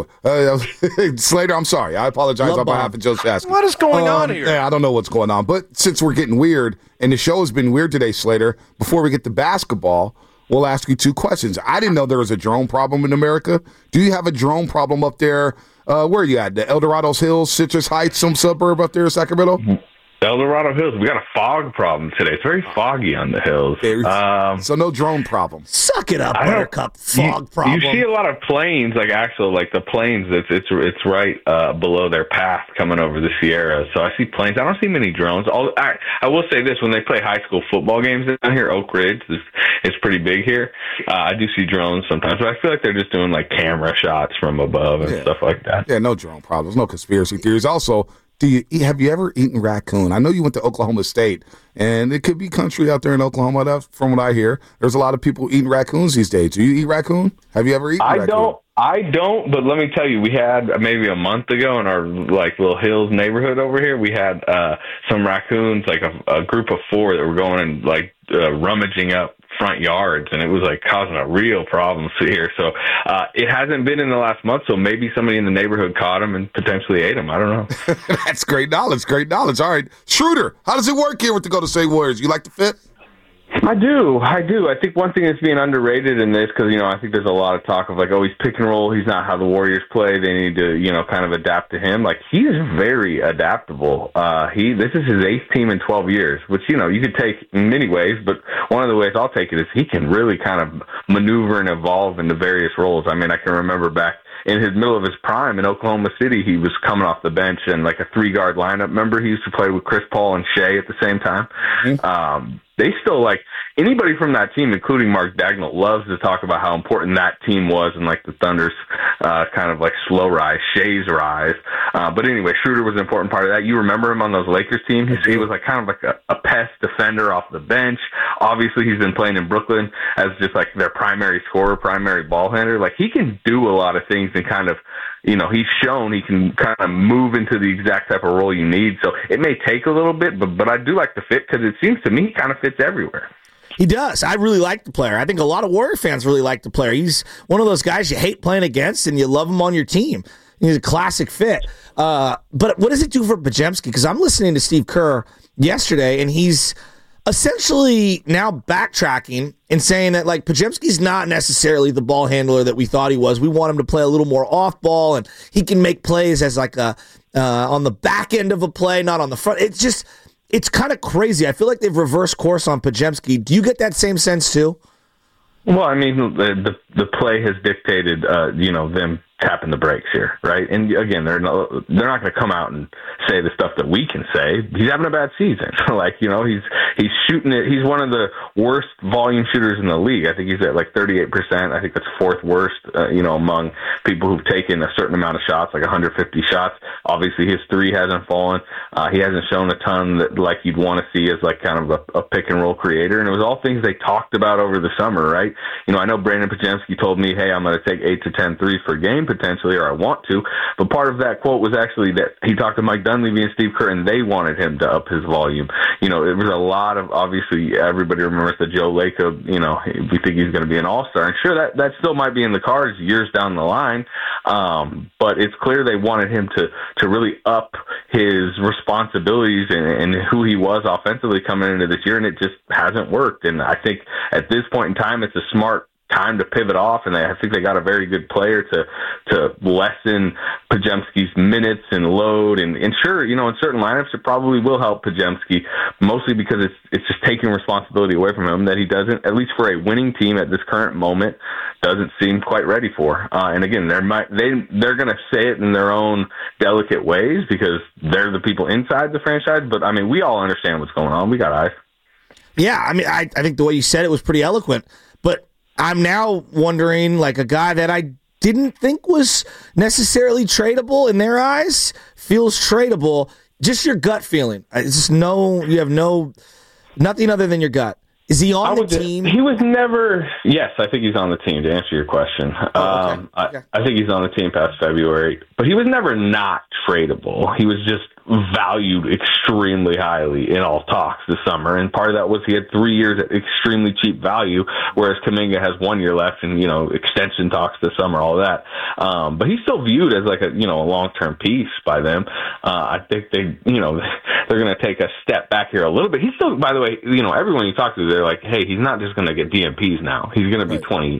H: one. Slater, I'm sorry. I apologize on behalf of Joe Shasky.
G: What is going on here?
H: Yeah, I don't know what's going on. But since we're getting weird, and the show has been weird today, Slater, before we get to basketball, we'll ask you 2 questions. I didn't know there was a drone problem in America. Do you have a drone problem up there? Where are you at? The El Dorado Hills, Citrus Heights, some suburb up there in Sacramento?
I: El Dorado Hills, we got a fog problem today. It's very foggy on the hills.
H: So no drone problem.
J: Suck it up, Buttercup. Fog problem.
I: You see a lot of planes, the planes. It's right below their path coming over the Sierra. So I see planes. I don't see many drones. I will say this: when they play high school football games down here, Oak Ridge is pretty big here. I do see drones sometimes, but I feel like they're just doing like camera shots from above and stuff like that.
H: Yeah, no drone problems, no conspiracy theories. Also, have you ever eaten raccoon? I know you went to Oklahoma State, and it could be country out there in Oklahoma. From what I hear, there's a lot of people eating raccoons these days. Do you eat raccoon? Have you ever eaten raccoon?
I: I don't, but let me tell you, we had maybe a month ago in our little hills neighborhood over here, we had some raccoons, like a group of 4 that were going and rummaging up front yards, and it was causing a real problem here. So it hasn't been in the last month, so maybe somebody in the neighborhood caught them and potentially ate them. I don't know.
H: That's great knowledge. All right. Schroeder, how does it work here with the Golden State Warriors? You like the fit?
I: I do. I think one thing that's being underrated in this, because, I think there's a lot of talk of he's pick and roll. He's not how the Warriors play. They need to, kind of adapt to him. He is very adaptable. This is his 8th team in 12 years, which, you could take in many ways, but one of the ways I'll take it is he can really kind of maneuver and evolve into various roles. I mean, I can remember back in his middle of his prime in Oklahoma City, he was coming off the bench and a 3-guard lineup. Remember, he used to play with Chris Paul and Shea at the same time. Mm-hmm. They still anybody from that team, including Mark Dagnall, loves to talk about how important that team was and the Thunder's kind of slow rise, Shea's rise. But anyway, Schroeder was an important part of that. You remember him on those Lakers teams? He was kind of a pest defender off the bench. Obviously, he's been playing in Brooklyn as just their primary scorer, primary ball handler. He can do a lot of things and kind of, he's shown he can kind of move into the exact type of role you need. So it may take a little bit, but I do like the fit because it seems to me he kind of fits everywhere.
J: He does. I really like the player. I think a lot of Warrior fans really like the player. He's one of those guys you hate playing against and you love him on your team. He's a classic fit. But what does it do for Podziemski? Because I'm listening to Steve Kerr yesterday, and he's essentially now backtracking and saying that Podziemski's not necessarily the ball handler that we thought he was. We want him to play a little more off ball, and he can make plays as on the back end of a play, not on the front. It's kind of crazy. I feel like they've reversed course on Podziemski. Do you get that same sense too?
I: Well, I mean, the play has dictated, them tapping the brakes here, right? And again, they're not going to come out and say the stuff that we can say. He's having a bad season. He's shooting it. He's one of the worst volume shooters in the league. I think he's at 38%. I think that's 4th worst, among people who've taken a certain amount of shots, 150 shots. Obviously, his 3 hasn't fallen. He hasn't shown a ton that you'd want to see as kind of a pick and roll creator. And it was all things they talked about over the summer, right? I know Brandon Podziemski told me, hey, I'm going to take 8 to 10 threes per game potentially, or I want to. But part of that quote was actually that he talked to Mike Dunleavy and Steve Kerr, and they wanted him to up his volume. It was a lot of, obviously, everybody remembers the Joe Lacob, we think he's going to be an all-star. And sure, that still might be in the cards years down the line. But it's clear they wanted him to really up his responsibilities and who he was offensively coming into this year, and it just hasn't worked. And I think at this point in time, it's a smart time to pivot off, and I think they got a very good player to lessen Podziemski's minutes and load. And sure, in certain lineups, it probably will help Podziemski, mostly because it's just taking responsibility away from him that he doesn't, at least for a winning team at this current moment, doesn't seem quite ready for. And again, they're going to say it in their own delicate ways because they're the people inside the franchise. But I mean, we all understand what's going on. We got eyes.
J: Yeah, I mean, I think the way you said it was pretty eloquent. But I'm now wondering, a guy that I didn't think was necessarily tradable in their eyes feels tradable. Just your gut feeling. It's just you have nothing other than your gut. Is he on the team?
I: He was never. Yes, I think he's on the team. To answer your question,
J: Okay.
I: I think he's on the team past February, but he was never not tradable. He was just valued extremely highly in all talks this summer, and part of that was he had 3 years at extremely cheap value, whereas Kuminga has 1 year left, and extension talks this summer, all that. But he's still viewed as like a long-term piece by them. I think they're going to take a step back here a little bit. He's still, by the way, everyone you talk to, they're like, hey, he's not just going to get DNPs now. He's going to be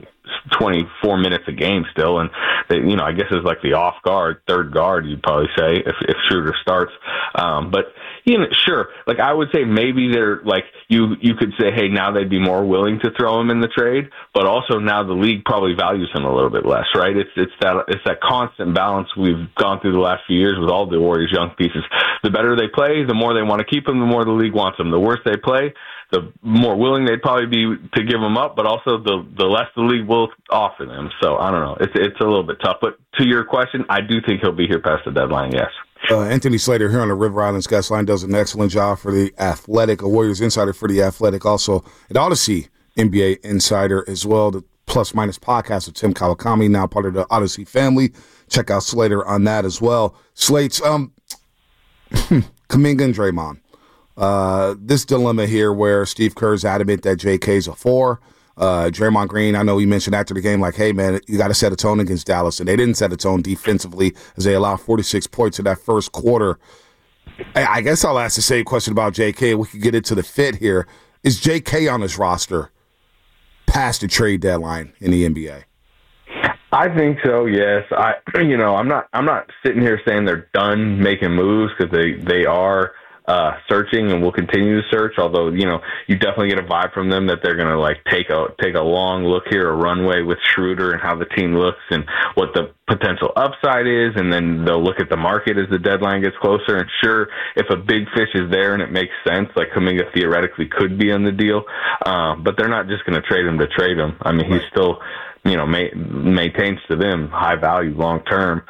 I: 24 minutes a game still, and I guess it's like the off guard, third guard, you'd probably say, if Schroeder starts. But sure, like I would say maybe they're like you could say, hey, now they'd be more willing to throw him in the trade, but also now the league probably values him a little bit less, right? It's that constant balance we've gone through the last few years with all the Warriors young pieces. The better they play, the more they want to keep them, the more the league wants them. The worse they play, the more willing they'd probably be to give them up, but also the less the league will offer them. So I don't know. It's a little bit tough. But to your question, I do think he'll be here past the deadline, yes.
H: Anthony Slater here on the River Islands Guest Line does an excellent job for The Athletic, a Warriors insider for The Athletic, also at Odyssey NBA insider as well, the Plus Minus podcast with Tim Kawakami, now part of the Odyssey family. Check out Slater on that as well. Slates, Kuminga and Draymond. This dilemma here where Steve Kerr's adamant that JK's a 4. Draymond Green, I know you mentioned after the game, like, hey, man, you got to set a tone against Dallas. And they didn't set a tone defensively as they allowed 46 points in that first quarter. I guess I'll ask the same question about JK. We could get into the fit here. Is JK on his roster past the trade deadline in the NBA?
I: I think so, yes. I'm not sitting here saying they're done making moves because they are searching and will continue to search, although you definitely get a vibe from them that they're going to like take a long look here, a runway with Schroeder and how the team looks and what the potential upside is, and then they'll look at the market as the deadline gets closer. And sure, if a big fish is there and it makes sense, like Kuminga theoretically could be on the deal, but they're not just going to trade him to trade him. I mean, he's still maintains to them high value long term.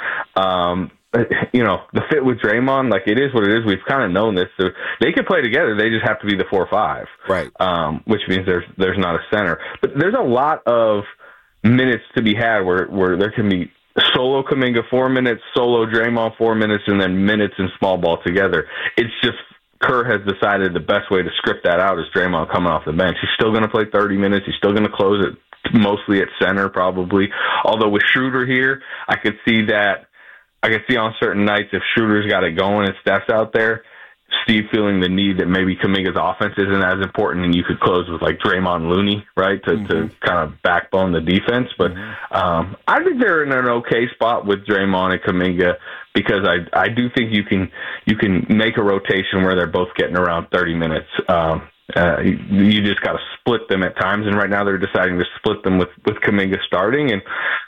I: The fit with Draymond, like it is what it is. We've kind of known this. So they could play together. They just have to be the 4 or 5,
H: right?
I: Which means there's not a center. But there's a lot of minutes to be had where there can be solo Kuminga 4 minutes, solo Draymond 4 minutes, and then minutes in small ball together. It's just Kerr has decided the best way to script that out is Draymond coming off the bench. He's still going to play 30 minutes. He's still going to close it mostly at center probably. Although with Schroeder here, I could see on certain nights if Schroeder's got it going and Steph's out there, Steve feeling the need that maybe Kuminga's offense isn't as important and you could close with like Draymond Looney, right, to kind of backbone the defense. But I think they're in an okay spot with Draymond and Kuminga because I do think you can make a rotation where they're both getting around 30 minutes. You just got to split them at times, and right now they're deciding to split them with Kuminga starting. And,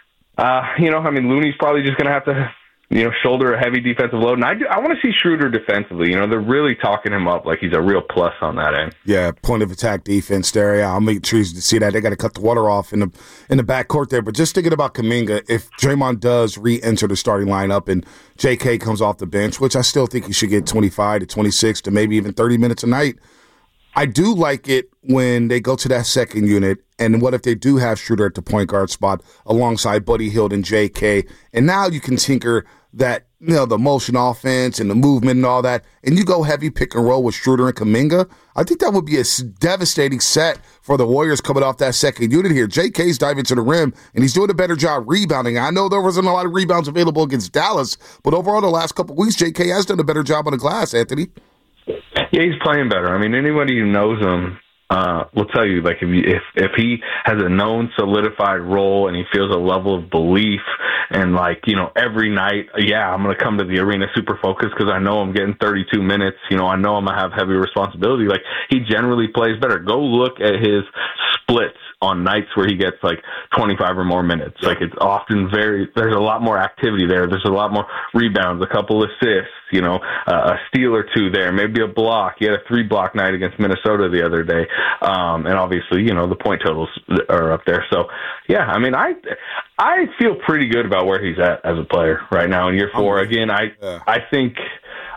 I: Looney's probably just going to have to shoulder a heavy defensive load. And I want to see Schroeder defensively. They're really talking him up like he's a real plus on that end.
H: Yeah, point of attack defense there. Yeah, I'll make sure to see that. They got to cut the water off in the backcourt there. But just thinking about Kuminga, if Draymond does re-enter the starting lineup and JK comes off the bench, which I still think he should get 25 to 26 to maybe even 30 minutes a night, I do like it when they go to that second unit, and what if they do have Schroeder at the point guard spot alongside Buddy Hield and JK, and now you can tinker that, the motion offense and the movement and all that, and you go heavy pick and roll with Schroeder and Kuminga. I think that would be a devastating set for the Warriors coming off that second unit here. JK's diving to the rim, and he's doing a better job rebounding. I know there wasn't a lot of rebounds available against Dallas, but overall the last couple of weeks, JK has done a better job on the glass, Anthony.
I: Yeah, he's playing better. I mean, anybody who knows him will tell you, like, if he has a known solidified role and he feels a level of belief and, like, every night, I'm going to come to the arena super focused because I know I'm getting 32 minutes. I know I'm going to have heavy responsibility. Like, he generally plays better. Go look at his splits on nights where he gets like 25 or more minutes. Like it's often there's a lot more activity there. There's a lot more rebounds, a couple assists, a steal or two there, maybe a block. He had a 3-block night against Minnesota the other day. And obviously, the point totals are up there. So yeah, I mean, I feel pretty good about where he's at as a player right now in year 4. Again, I think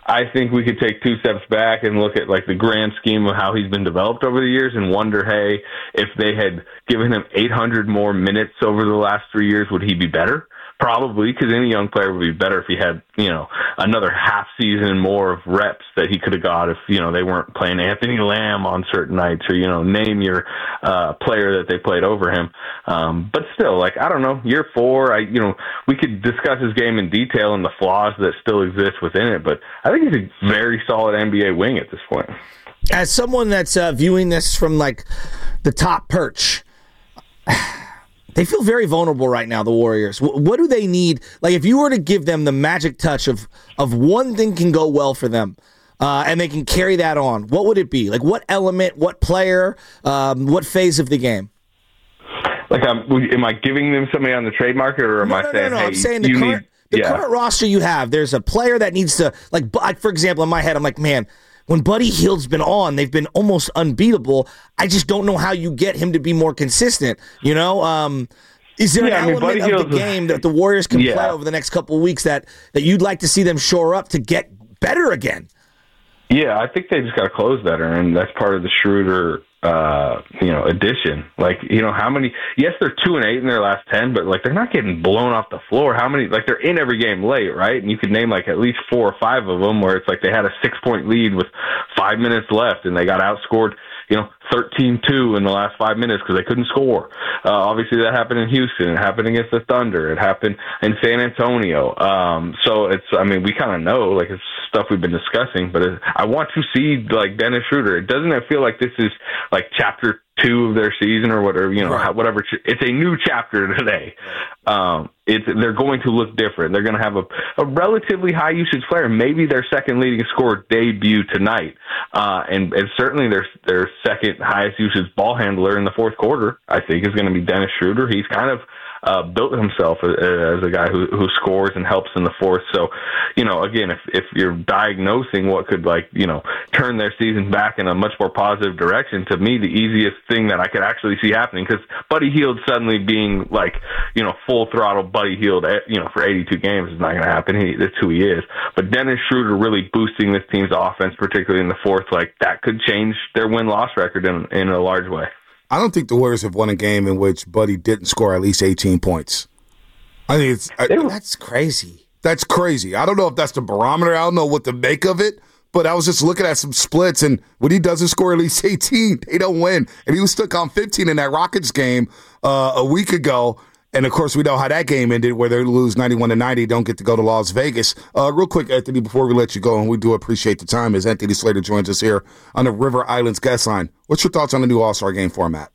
I: I think we could take 2 steps back and look at like the grand scheme of how he's been developed over the years and wonder, hey, if they had given him 800 more minutes over the last 3 years, would he be better? Probably, because any young player would be better if he had, another half season more of reps that he could have got if, they weren't playing Anthony Lamb on certain nights or, name your player that they played over him. But still, I don't know, year 4, we could discuss his game in detail and the flaws that still exist within it, but I think he's a very solid NBA wing at this point.
J: As someone that's viewing this from the top perch, they feel very vulnerable right now, the Warriors. What do they need? If you were to give them the magic touch of one thing can go well for them, and they can carry that on, what would it be? What element, what player, what phase of the game?
I: Am I giving them somebody on the trade market, or am I saying,
J: no,
I: hey,
J: I'm saying the current roster you have, there's a player that needs to, for example, in my head, I'm like, man, when Buddy Hield's been on, they've been almost unbeatable. I just don't know how you get him to be more consistent. Is there an element of the game that the Warriors can play over the next couple of weeks that you'd like to see them shore up to get better again?
I: Yeah, I think they just got to close better, and that's part of the Schroeder, addition. How many? Yes, they're 2-8 in their last 10, but they're not getting blown off the floor. How many? They're in every game late, right? And you could name at least 4 or 5 of them where it's they had a 6-point lead with 5 minutes left, and they got outscored 13-2 in the last 5 minutes because they couldn't score. Obviously, that happened in Houston. It happened against the Thunder. It happened in San Antonio. So we kind of know, it's stuff we've been discussing, but I want to see, Dennis Schroeder. Doesn't it feel like this is, chapter 2 of their season or whatever, whatever. It's a new chapter today. They're going to look different. They're going to have a relatively high usage player, maybe their second leading scorer debut tonight. And certainly their second highest usage ball handler in the fourth quarter, I think, is going to be Dennis Schroeder. He's kind of built himself as a guy who scores and helps in the fourth. So, again, if you're diagnosing what could turn their season back in a much more positive direction, to me, the easiest thing that I could actually see happening, because Buddy Hield suddenly being full throttle Buddy Hield, for 82 games is not going to happen. That's who he is. But Dennis Schroeder really boosting this team's offense, particularly in the fourth, that could change their win-loss record in a large way.
H: I don't think the Warriors have won a game in which Buddy didn't score at least 18 points. I think
J: that's crazy.
H: That's crazy. I don't know if that's the barometer. I don't know what to make of it, but I was just looking at some splits, and when he doesn't score at least 18, they don't win. And he was stuck on 15 in that Rockets game a week ago. And, of course, we know how that game ended, where they lose 91-90, don't get to go to Las Vegas. Real quick, Anthony, before we let you go, and we do appreciate the time, as Anthony Slater joins us here on the River Islands guest line. What's your thoughts on the new All-Star Game format?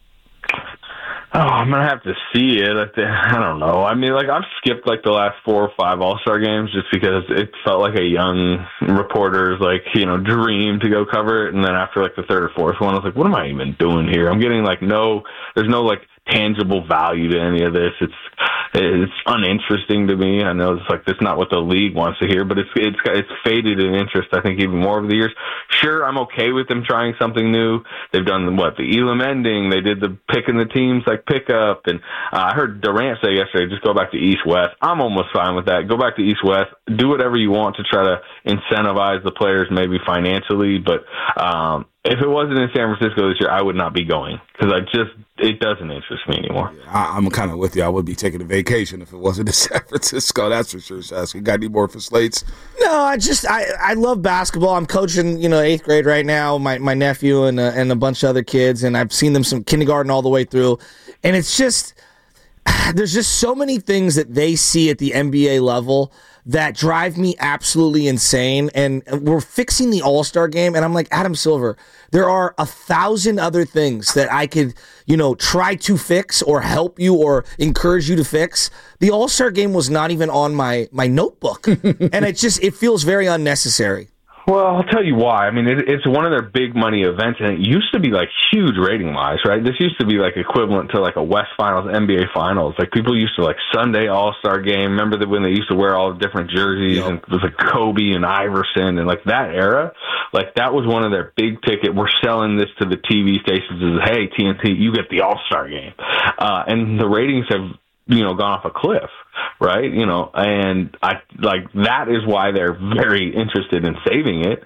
I: Oh, I'm going to have to see it. I don't know. I mean, I've skipped, the last 4 or 5 All-Star games just because it felt like a young reporter's, dream to go cover it. And then after, the third or fourth one, I was like, what am I even doing here? I'm getting, there's no, tangible value to any of this. It's uninteresting to me. I know it's that's not what the league wants to hear, but it's faded in interest, I think, even more over the years. Sure, I'm okay with them trying something new. They've done the Elam ending. They did the picking the teams pickup, and I heard Durant say yesterday, just go back to East-West. I'm almost fine with that. Go back to East-West. Do whatever you want to try to incentivize the players, maybe financially, but if it wasn't in San Francisco this year, I would not be going because it doesn't interest me anymore.
H: I'm kind of with you. I would be taking a vacation if it wasn't in San Francisco. That's for sure, Shasky. Got any more for Slates?
J: No, I love basketball. I'm coaching, 8th grade right now. My nephew and a bunch of other kids, and I've seen them from kindergarten all the way through. And it's just there's just so many things that they see at the NBA level that drive me absolutely insane. And we're fixing the All-Star game, and I'm like, Adam Silver, there are 1,000 other things that I could, try to fix or help you or encourage you to fix. The All-Star game was not even on my notebook, and it feels very unnecessary.
I: Well, I'll tell you why. I mean, it's one of their big money events, and it used to be huge rating wise, right? This used to be equivalent to a West Finals, NBA Finals. People used to Sunday All-Star Game. Remember when they used to wear all the different jerseys, yep. And it was Kobe and Iverson and that era. That was one of their big ticket. We're selling this to the TV stations as, hey, TNT, you get the All-Star Game. And the ratings have gone off a cliff, right? And I like that is why they're very interested in saving it.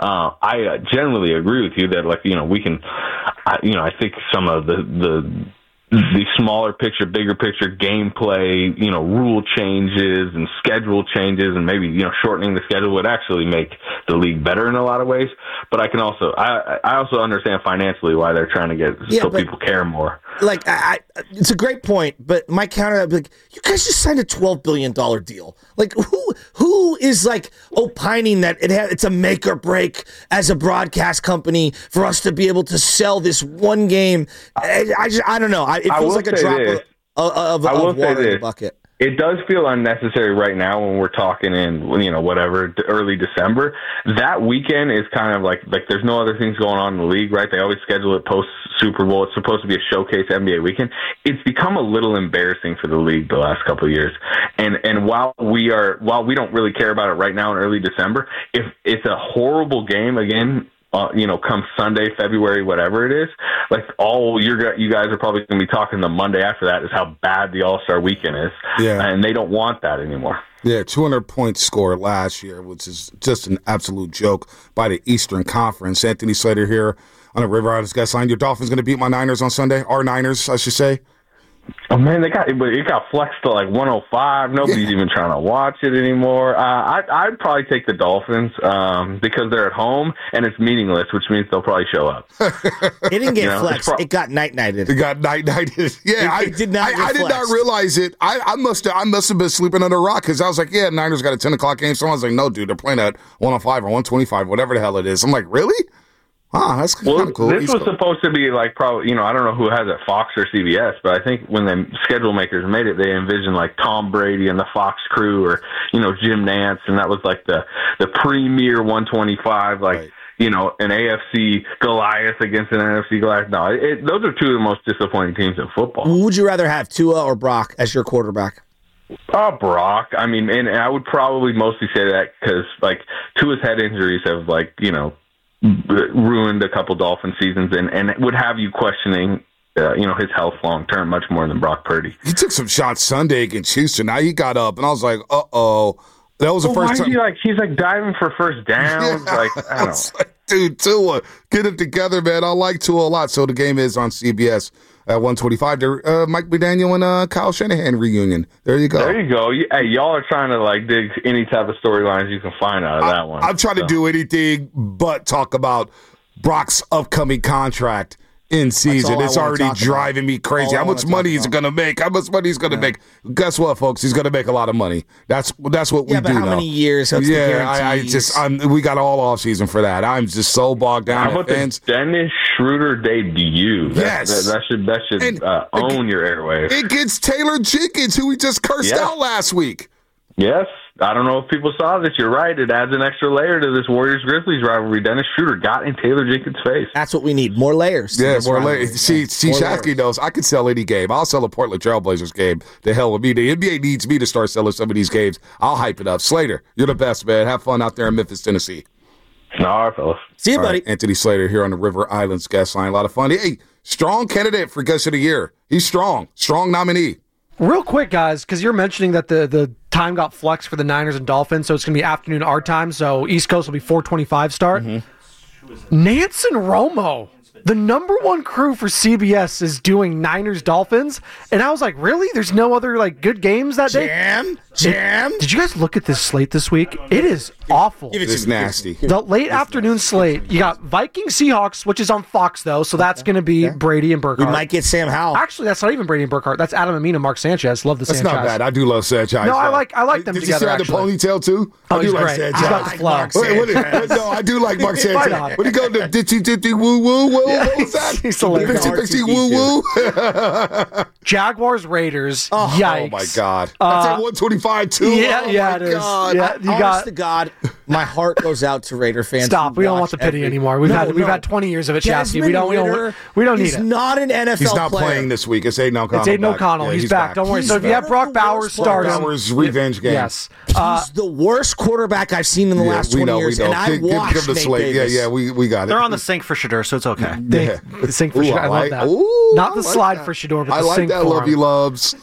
I: I generally agree with you that we can, I think some of the smaller picture, bigger picture gameplay, rule changes and schedule changes and maybe, shortening the schedule would actually make the league better in a lot of ways. But I can also, I also understand financially why they're trying to get people care more.
J: Like, it's a great point, but my counter, like, you guys just signed a $12 billion deal. Like, who is like opining that it's a make or break as a broadcast company for us to be able to sell this one game? I don't know. It feels like a drop of water in the bucket.
I: It does feel unnecessary right now when we're talking in, early December. That weekend is kind of like there's no other things going on in the league, right? They always schedule it post Super Bowl. It's supposed to be a showcase NBA weekend. It's become a little embarrassing for the league the last couple of years. And while we don't really care about it right now in early December, if it's a horrible game again, come Sunday, February, whatever it is, like you guys are probably going to be talking the Monday after that is how bad the All-Star weekend is.
H: Yeah.
I: And they don't want that anymore.
H: Yeah, 200-point score last year, which is just an absolute joke by the Eastern Conference. Anthony Slater here on the River Islands guest line. Your Dolphins going to beat my Niners on Sunday? Our Niners, I should say.
I: Oh man, it got flexed to like 105. Nobody's even trying to watch it anymore. I'd probably take the Dolphins because they're at home and it's meaningless, which means they'll probably show up.
J: It didn't get flexed. It got night-nighted.
H: It got night-nighted. Yeah,
J: it did not.
H: I did not realize it. I must have been sleeping under a rock because I was like, yeah, Niners got a 10 o'clock game. Someone was like, no, dude, they're playing at 105 or 125, whatever the hell it is. I'm like, really? That's kind of cool.
I: This was supposed to be like probably, I don't know who has it, Fox or CBS, but I think when the schedule makers made it, they envisioned like Tom Brady and the Fox crew or, Jim Nantz, and that was like the premier 125, like, right. An AFC Goliath against an NFC Goliath. No, those are two of the most disappointing teams in football.
J: Who would you rather have, Tua or Brock as your quarterback?
I: Brock. I mean, and I would probably mostly say that because like Tua's head injuries have ruined a couple Dolphin seasons and it would have you questioning, his health long term much more than Brock Purdy.
H: He took some shots Sunday against Houston. Now he got up and I was like, uh-oh. That was the first time.
I: He's like diving for first downs.
H: Yeah. Like, I don't know. Dude, Tua, get it together, man. I like Tua a lot. So the game is on CBS at 125. Mike McDaniel and Kyle Shanahan reunion. There you go.
I: There you go. Hey, y'all are trying to dig any type of storylines you can find out of that one.
H: I'm trying to do anything but talk about Brock's upcoming contract in season. It's already driving me crazy. How much money is it going to make? How much money is going to make? Guess what, folks? He's going to make a lot of money. That's what we do.
J: But how many years?
H: We got all off season for that. I'm just so bogged down.
I: How about the Dennis Schroeder debut?
H: Yes,
I: that should own your airwaves.
H: It gets Taylor Jenkins, who we just cursed out last week.
I: Yes. I don't know if people saw this. You're right. It adds an extra layer to this Warriors-Grizzlies rivalry. Dennis Schroeder got in Taylor Jenkins' face.
J: That's what we need. More layers.
H: Yeah, more layers. See, Shasky knows I can sell any game. I'll sell a Portland Trailblazers game. The hell with me. The NBA needs me to start selling some of these games. I'll hype it up. Slater, you're the best, man. Have fun out there in Memphis, Tennessee.
I: All right, fellas.
J: See you, buddy.
H: Right, Anthony Slater here on the River Islands guest line. A lot of fun. Hey, strong candidate for Guest of the Year. He's strong. Strong nominee.
G: Real quick, guys, because you're mentioning that the time got flexed for the Niners and Dolphins, so it's going to be afternoon our time, so East Coast will be 4:25 start. Mm-hmm. Nance and Romo, the number one crew for CBS, is doing Niners-Dolphins, and I was like, really? There's no other good games that day?
J: Jam?
G: Did you guys look at this slate this week? It is awful.
H: It's nasty.
G: The late afternoon slate, you got Vikings-Seahawks, which is on Fox, though, so that's going to be Brady and Burkhardt.
J: We might get Sam Howell.
G: Actually, that's not even Brady and Burkhardt. That's Adam Amin and Mark Sanchez. Love the Sanchez.
H: That's not bad. I do love Sanchez.
G: No, I like them
H: Did
G: together,
H: Did you see the ponytail, too?
G: Oh,
H: I do
G: he's
H: like
G: great.
H: Sanchez.
G: He's about to flow.
H: No, I do like Mark Sanchez. When he go to ditty woo woo, what was that?
G: He's hilarious.
H: Ditty woo woo.
G: Jaguars, Raiders. Yikes.
H: Oh, my God. That's at 125, too.
G: Yeah, it is.
J: God.
G: Yeah,
J: Honest to God, my heart goes out to Raider fans.
G: Stop. We don't want the pity anymore. We've had 20 years of it, Chasky. We don't need it.
J: He's not an NFL player.
H: He's not playing this week. It's Aiden O'Connell.
G: It's Aiden O'Connell. He's back. Don't worry. So if you have Brock Bowers starting.
H: Bowers revenge game.
G: Yes.
J: He's the worst quarterback I've seen in the last 20 years. And I watched Nate Davis.
H: Yeah, we got it.
K: They're on the sink for Shedeur, so it's okay.
G: The sink for Shedeur. I love that. Not the slide for Shedeur, but the sink for him.
H: I like that, Lovey Loves.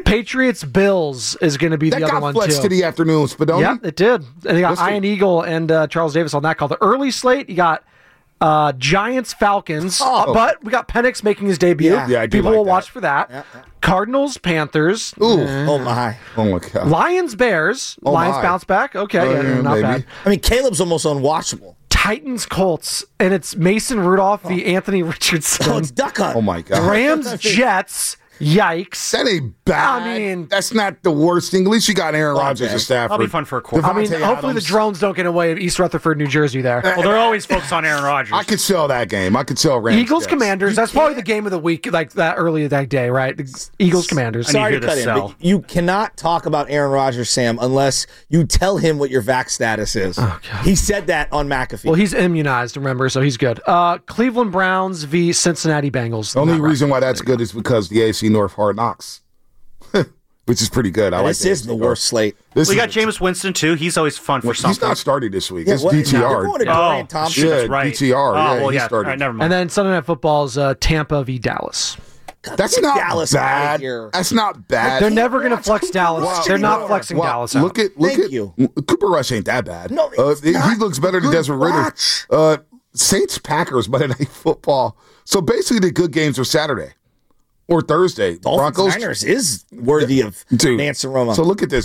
G: Patriots Bills is going to be the other one too.
H: That got flexed to the afternoon, Spadoni.
G: Yep, it did. And you got Ian Eagle and Charles Davis on that call. The early slate, you got Giants Falcons, but we got Penix making his debut.
H: Yeah, I do
G: People
H: like
G: will
H: that.
G: watch for that.
J: Yeah.
G: Cardinals Panthers.
H: Ooh,
J: oh my
H: God.
G: Lions Bears.
H: Oh,
G: Lions
H: my.
G: bounce back. Okay, not
H: maybe.
G: bad.
J: I mean, Caleb's almost unwatchable.
G: Titans Colts, and it's Mason Rudolph v. Anthony Richardson.
J: Oh, it's Duck Hunt.
H: Oh my God.
G: Rams Jets. Yikes.
H: That ain't bad.
G: I mean,
H: that's not the worst thing. At least you got Aaron Rodgers and Stafford.
K: That'll be fun for a quarter.
G: I mean, hopefully the drones don't get away of East Rutherford, New Jersey there.
K: Well, they're always focused on Aaron Rodgers.
H: I could sell that game. I could sell Rams.
G: Eagles
H: Jets.
G: Commanders. That's probably the game of the week, like that early that day, right? Eagles Commanders.
J: Sorry to cut in, but you cannot talk about Aaron Rodgers, Sam, unless you tell him what your vax status is.
G: Oh, God.
J: He said that on McAfee.
G: Well, he's immunized, remember, so he's good. Cleveland Browns v. Cincinnati Bengals.
H: The only reason why that's good is because the AFC North Hard Knocks. Which is pretty good. I like
J: this is the worst slate.
K: We got Jameis Winston, too. He's always fun for something.
H: He's not starting this week.
J: Yeah,
H: It's
J: what?
H: DTR.
J: No, they're going to Dorian Thompson.
H: Yeah,
K: that's right.
H: DTR.
K: Oh, well,
H: he
K: yeah.
H: started.
K: All right, never mind.
G: And then Sunday Night Football's Tampa v. Dallas.
H: That's not
J: Dallas out of
H: bad.
J: here.
H: That's not bad.
G: They're never going to flex Dallas. They're not flexing Dallas out.
H: Look at Cooper Rush ain't that bad.
J: No,
H: he looks better than Desmond Ritter. Saints Packers Monday Night Football. So basically, the good games are Saturday or Thursday.
J: Dolphins Niners is worthy of Nance and Roma.
H: So look at this.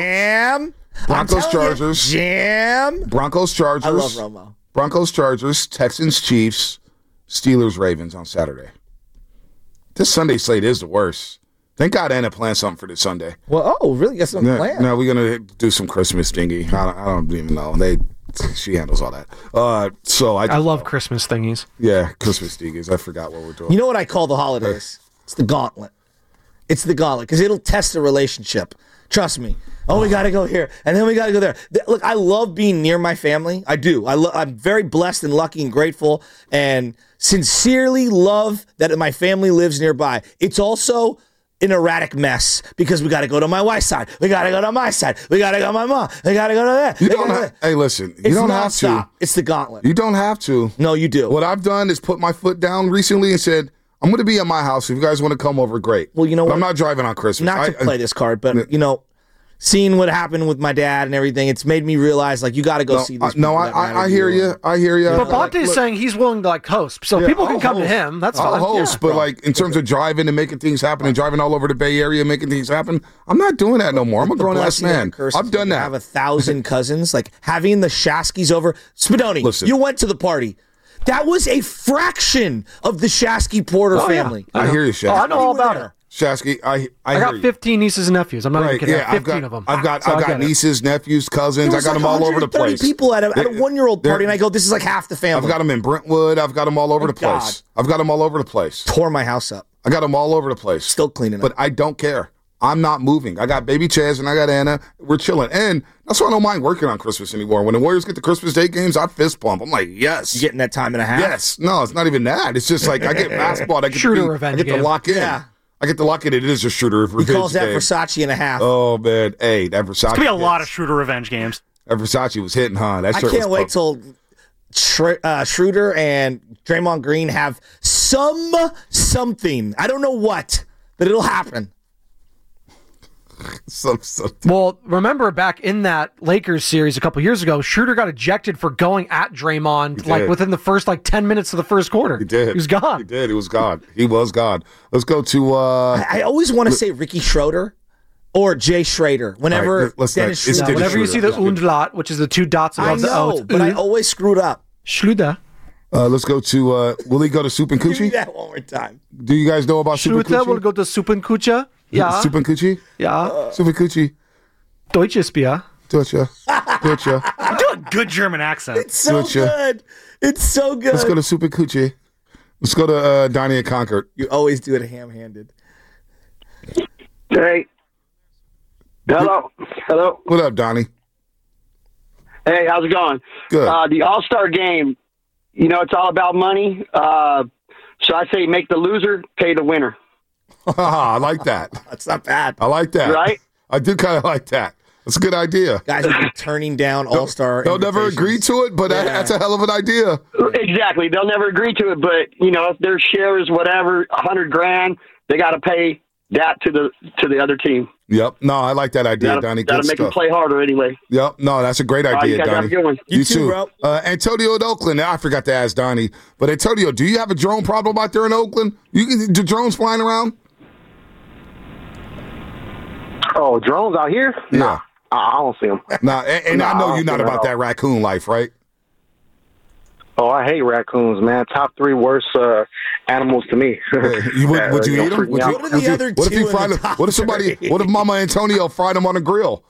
H: Broncos Chargers. Broncos Chargers.
J: I love Romo.
H: Broncos Chargers. Texans Chiefs. Steelers Ravens on Saturday. This Sunday slate is the worst. Thank God Anna planned something for this Sunday.
J: Well, really? Got something planned?
H: No, we're gonna do some Christmas thingy. I don't even know. She handles all that. So I
G: love Christmas thingies.
H: Yeah, Christmas thingies. I forgot what we're doing.
J: You know what I call the holidays? It's the gauntlet. It's the gauntlet because it'll test a relationship. Trust me. Oh, we got to go here, and then we got to go there. Look, I love being near my family. I do. I'm very blessed and lucky and grateful, and sincerely love that my family lives nearby. It's also an erratic mess because we got to go to my wife's side. We got to go to my side. We got to go to my mom. We got to go to that.
H: Hey, listen. You
J: It's
H: don't have to.
J: nonstop. It's the gauntlet.
H: You don't have to.
J: No, you do.
H: What I've done is put my foot down recently and said, I'm going to be at my house. If you guys want to come over, great.
J: Well, you know what?
H: I'm not driving on Christmas.
J: Not to play this card, but, you know, seeing what happened with my dad and everything, it's made me realize, like, you got to go see these people.
H: I hear you. I hear you.
G: But Bonte's saying he's willing to, like, host, so people can come to him. That's fine.
H: I'll host, but, like, in terms of driving and making things happen and driving all over the Bay Area and making things happen, I'm not doing that no more. I'm a grown-ass man. I've done that.
J: I have 1,000 cousins. Like, having the Shaskys over. Spadoni, you went to the party. That was a fraction of the Shasky Porter family.
H: I hear you, Shasky.
G: Oh, I know all about her.
H: Shasky, I
G: got 15 nieces and nephews. I'm not even kidding. 15 of them.
H: I've got nieces, nephews, cousins.
J: There
H: I
J: was
H: got
J: like
H: them all over the
J: 130
H: place.
J: people at a 1-year-old party, and I go, this is like half the family.
H: I've got them in Brentwood. I've got them all over the place. I've got them all over the place.
J: Tore my house up.
H: I got them all over the place.
J: Still cleaning
H: but
J: up.
H: I don't care. I'm not moving. I got baby Chaz and I got Anna. We're chilling. And that's why I don't mind working on Christmas anymore. When the Warriors get the Christmas Day games, I fist pump. I'm like, yes.
J: You getting that time and a half?
H: Yes. No, it's not even that. It's just like I get basketball. I get
G: revenge
H: I get to lock in.
J: Yeah.
H: I get to lock in. It is a shooter revenge
J: He calls that
H: game.
J: Versace and a half.
H: Oh, man. Hey, that Versace.
K: It's going to be a lot of Schroeder revenge games.
H: That Versace was hitting, huh? That
J: I
H: shirt
J: can't
H: was
J: wait till Schroeder and Draymond Green have something. I don't know what, but it'll happen.
G: Well, remember back in that Lakers series a couple years ago, Schroeder got ejected for going at Draymond like within the first 10 minutes of the first quarter.
H: He did.
G: He was gone.
H: He did. He was gone. He was gone. Let's go to.
J: I always want to say Ricky Schroeder or Jay Schrader. Whenever Dennis Schroeder.
G: Whenever you see the umlaut, which is the two dots above the O,
J: but I always screwed up.
G: Schroeder.
H: Let's go to. Will he go to Soup and
J: Give me
H: Coochie?
J: that one more time.
H: Do you guys know about Soup and
G: Schroeder will
H: Coochie?
G: go to Soup and Kucha. Yeah.
H: Soup and Coochie?
G: Yeah.
H: Soup and Coochie.
G: Deutsches Bier.
H: Deutsche. Deutsche.
K: You do a good German accent.
J: It's so good. It's so good.
H: Let's go to Soup and Coochie. Let's go to Donnie and Concord.
J: You always do it ham-handed.
R: Hey. Hello. Hello.
H: What up, Donnie?
R: Hey, how's it going?
H: Good.
R: The All-Star game, it's all about money. So I say make the loser pay the winner.
H: I like that.
J: That's not bad.
H: I like that.
R: Right?
H: I do kind of like that. That's a good idea.
J: Guys will be turning down All-Star
H: They'll never agree to it, but that's a hell of an idea.
R: Exactly. They'll never agree to it, but, if their share is whatever, $100,000, they got to pay that to the other team.
H: Yep. No, I like that idea, Donnie.
R: Gotta make them play harder anyway.
H: Yep. No, that's a great idea,
R: you guys
H: Donnie.
R: have a good one.
J: You too, bro.
H: Antonio in Oakland. I forgot to ask Donnie, but Antonio, do you have a drone problem out there in Oakland? Do drones flying around?
R: Oh, drones out here?
H: Yeah.
R: Nah, I don't see them.
H: Nah, and I know you're not about that raccoon life, right?
R: Oh, I hate raccoons, man. Top 3 worst animals to me.
H: Would you eat them? What if Mama Antonio fried them on a grill?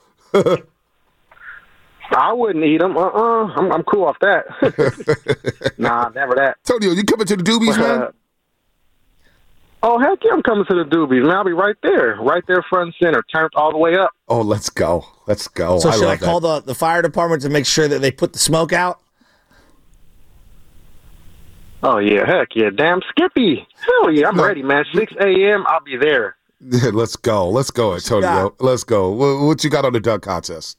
R: I wouldn't eat them. I'm cool off that. Nah, never that.
H: Antonio, you coming to the Doobies, man?
R: Oh, heck yeah, I'm coming to the Doobies, man. I'll be right there front and center, turned all the way up.
H: Oh, let's go.
J: So should I call the fire department to make sure that they put the smoke out?
R: Oh, yeah, heck yeah. Damn Skippy. Hell yeah, I'm ready, man. 6 a.m., I'll be there.
H: Yeah, let's go, Antonio. Let's go. What you got on the dunk contest?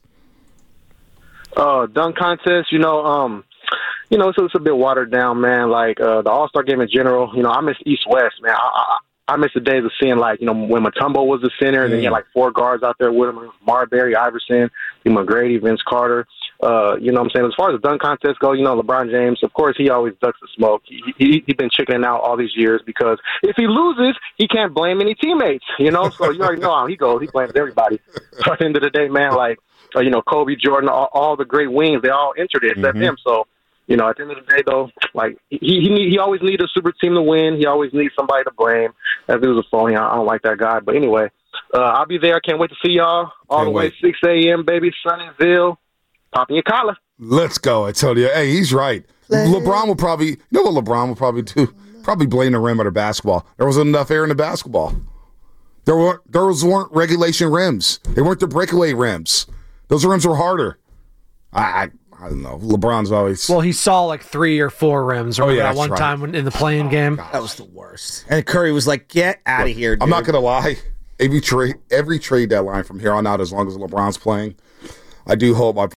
R: Dunk contest, it's a bit watered down, man. Like, the All-Star game in general, I miss East-West, man. I miss the days of seeing, like, when Mutombo was the center, and then you had, like, 4 guards out there with him. It was Marbury, Iverson, McGrady, Vince Carter. You know what I'm saying? As far as the dunk contest go, LeBron James, of course, he always ducks the smoke. He's been chickening out all these years because if he loses, he can't blame any teammates, So you already know how he goes. He blames everybody. So at the end of the day, man, like, Kobe, Jordan, all the great wings, they all entered it except him. So, at the end of the day, though, like, he always needs a super team to win. He always needs somebody to blame. That dude's a phony. I don't like that guy. But anyway, I'll be there. I can't wait to see y'all all the way 6 a.m., baby, Sunnyvale. Popping your collar.
H: Let's go, Antonio. Hey, he's right. LeBron will probably, what LeBron will probably do? Probably blame the rim of the basketball. There wasn't enough air in the basketball. There weren't regulation rims. They weren't the breakaway rims. Those rims were harder. I don't know. LeBron's always...
G: Well, he saw like 3 or 4 rims. Remember that one time in the playing game?
J: That was the worst. And Curry was like, get out of here, dude.
H: I'm not going to lie. Every trade deadline from here on out, as long as LeBron's playing, I do hope my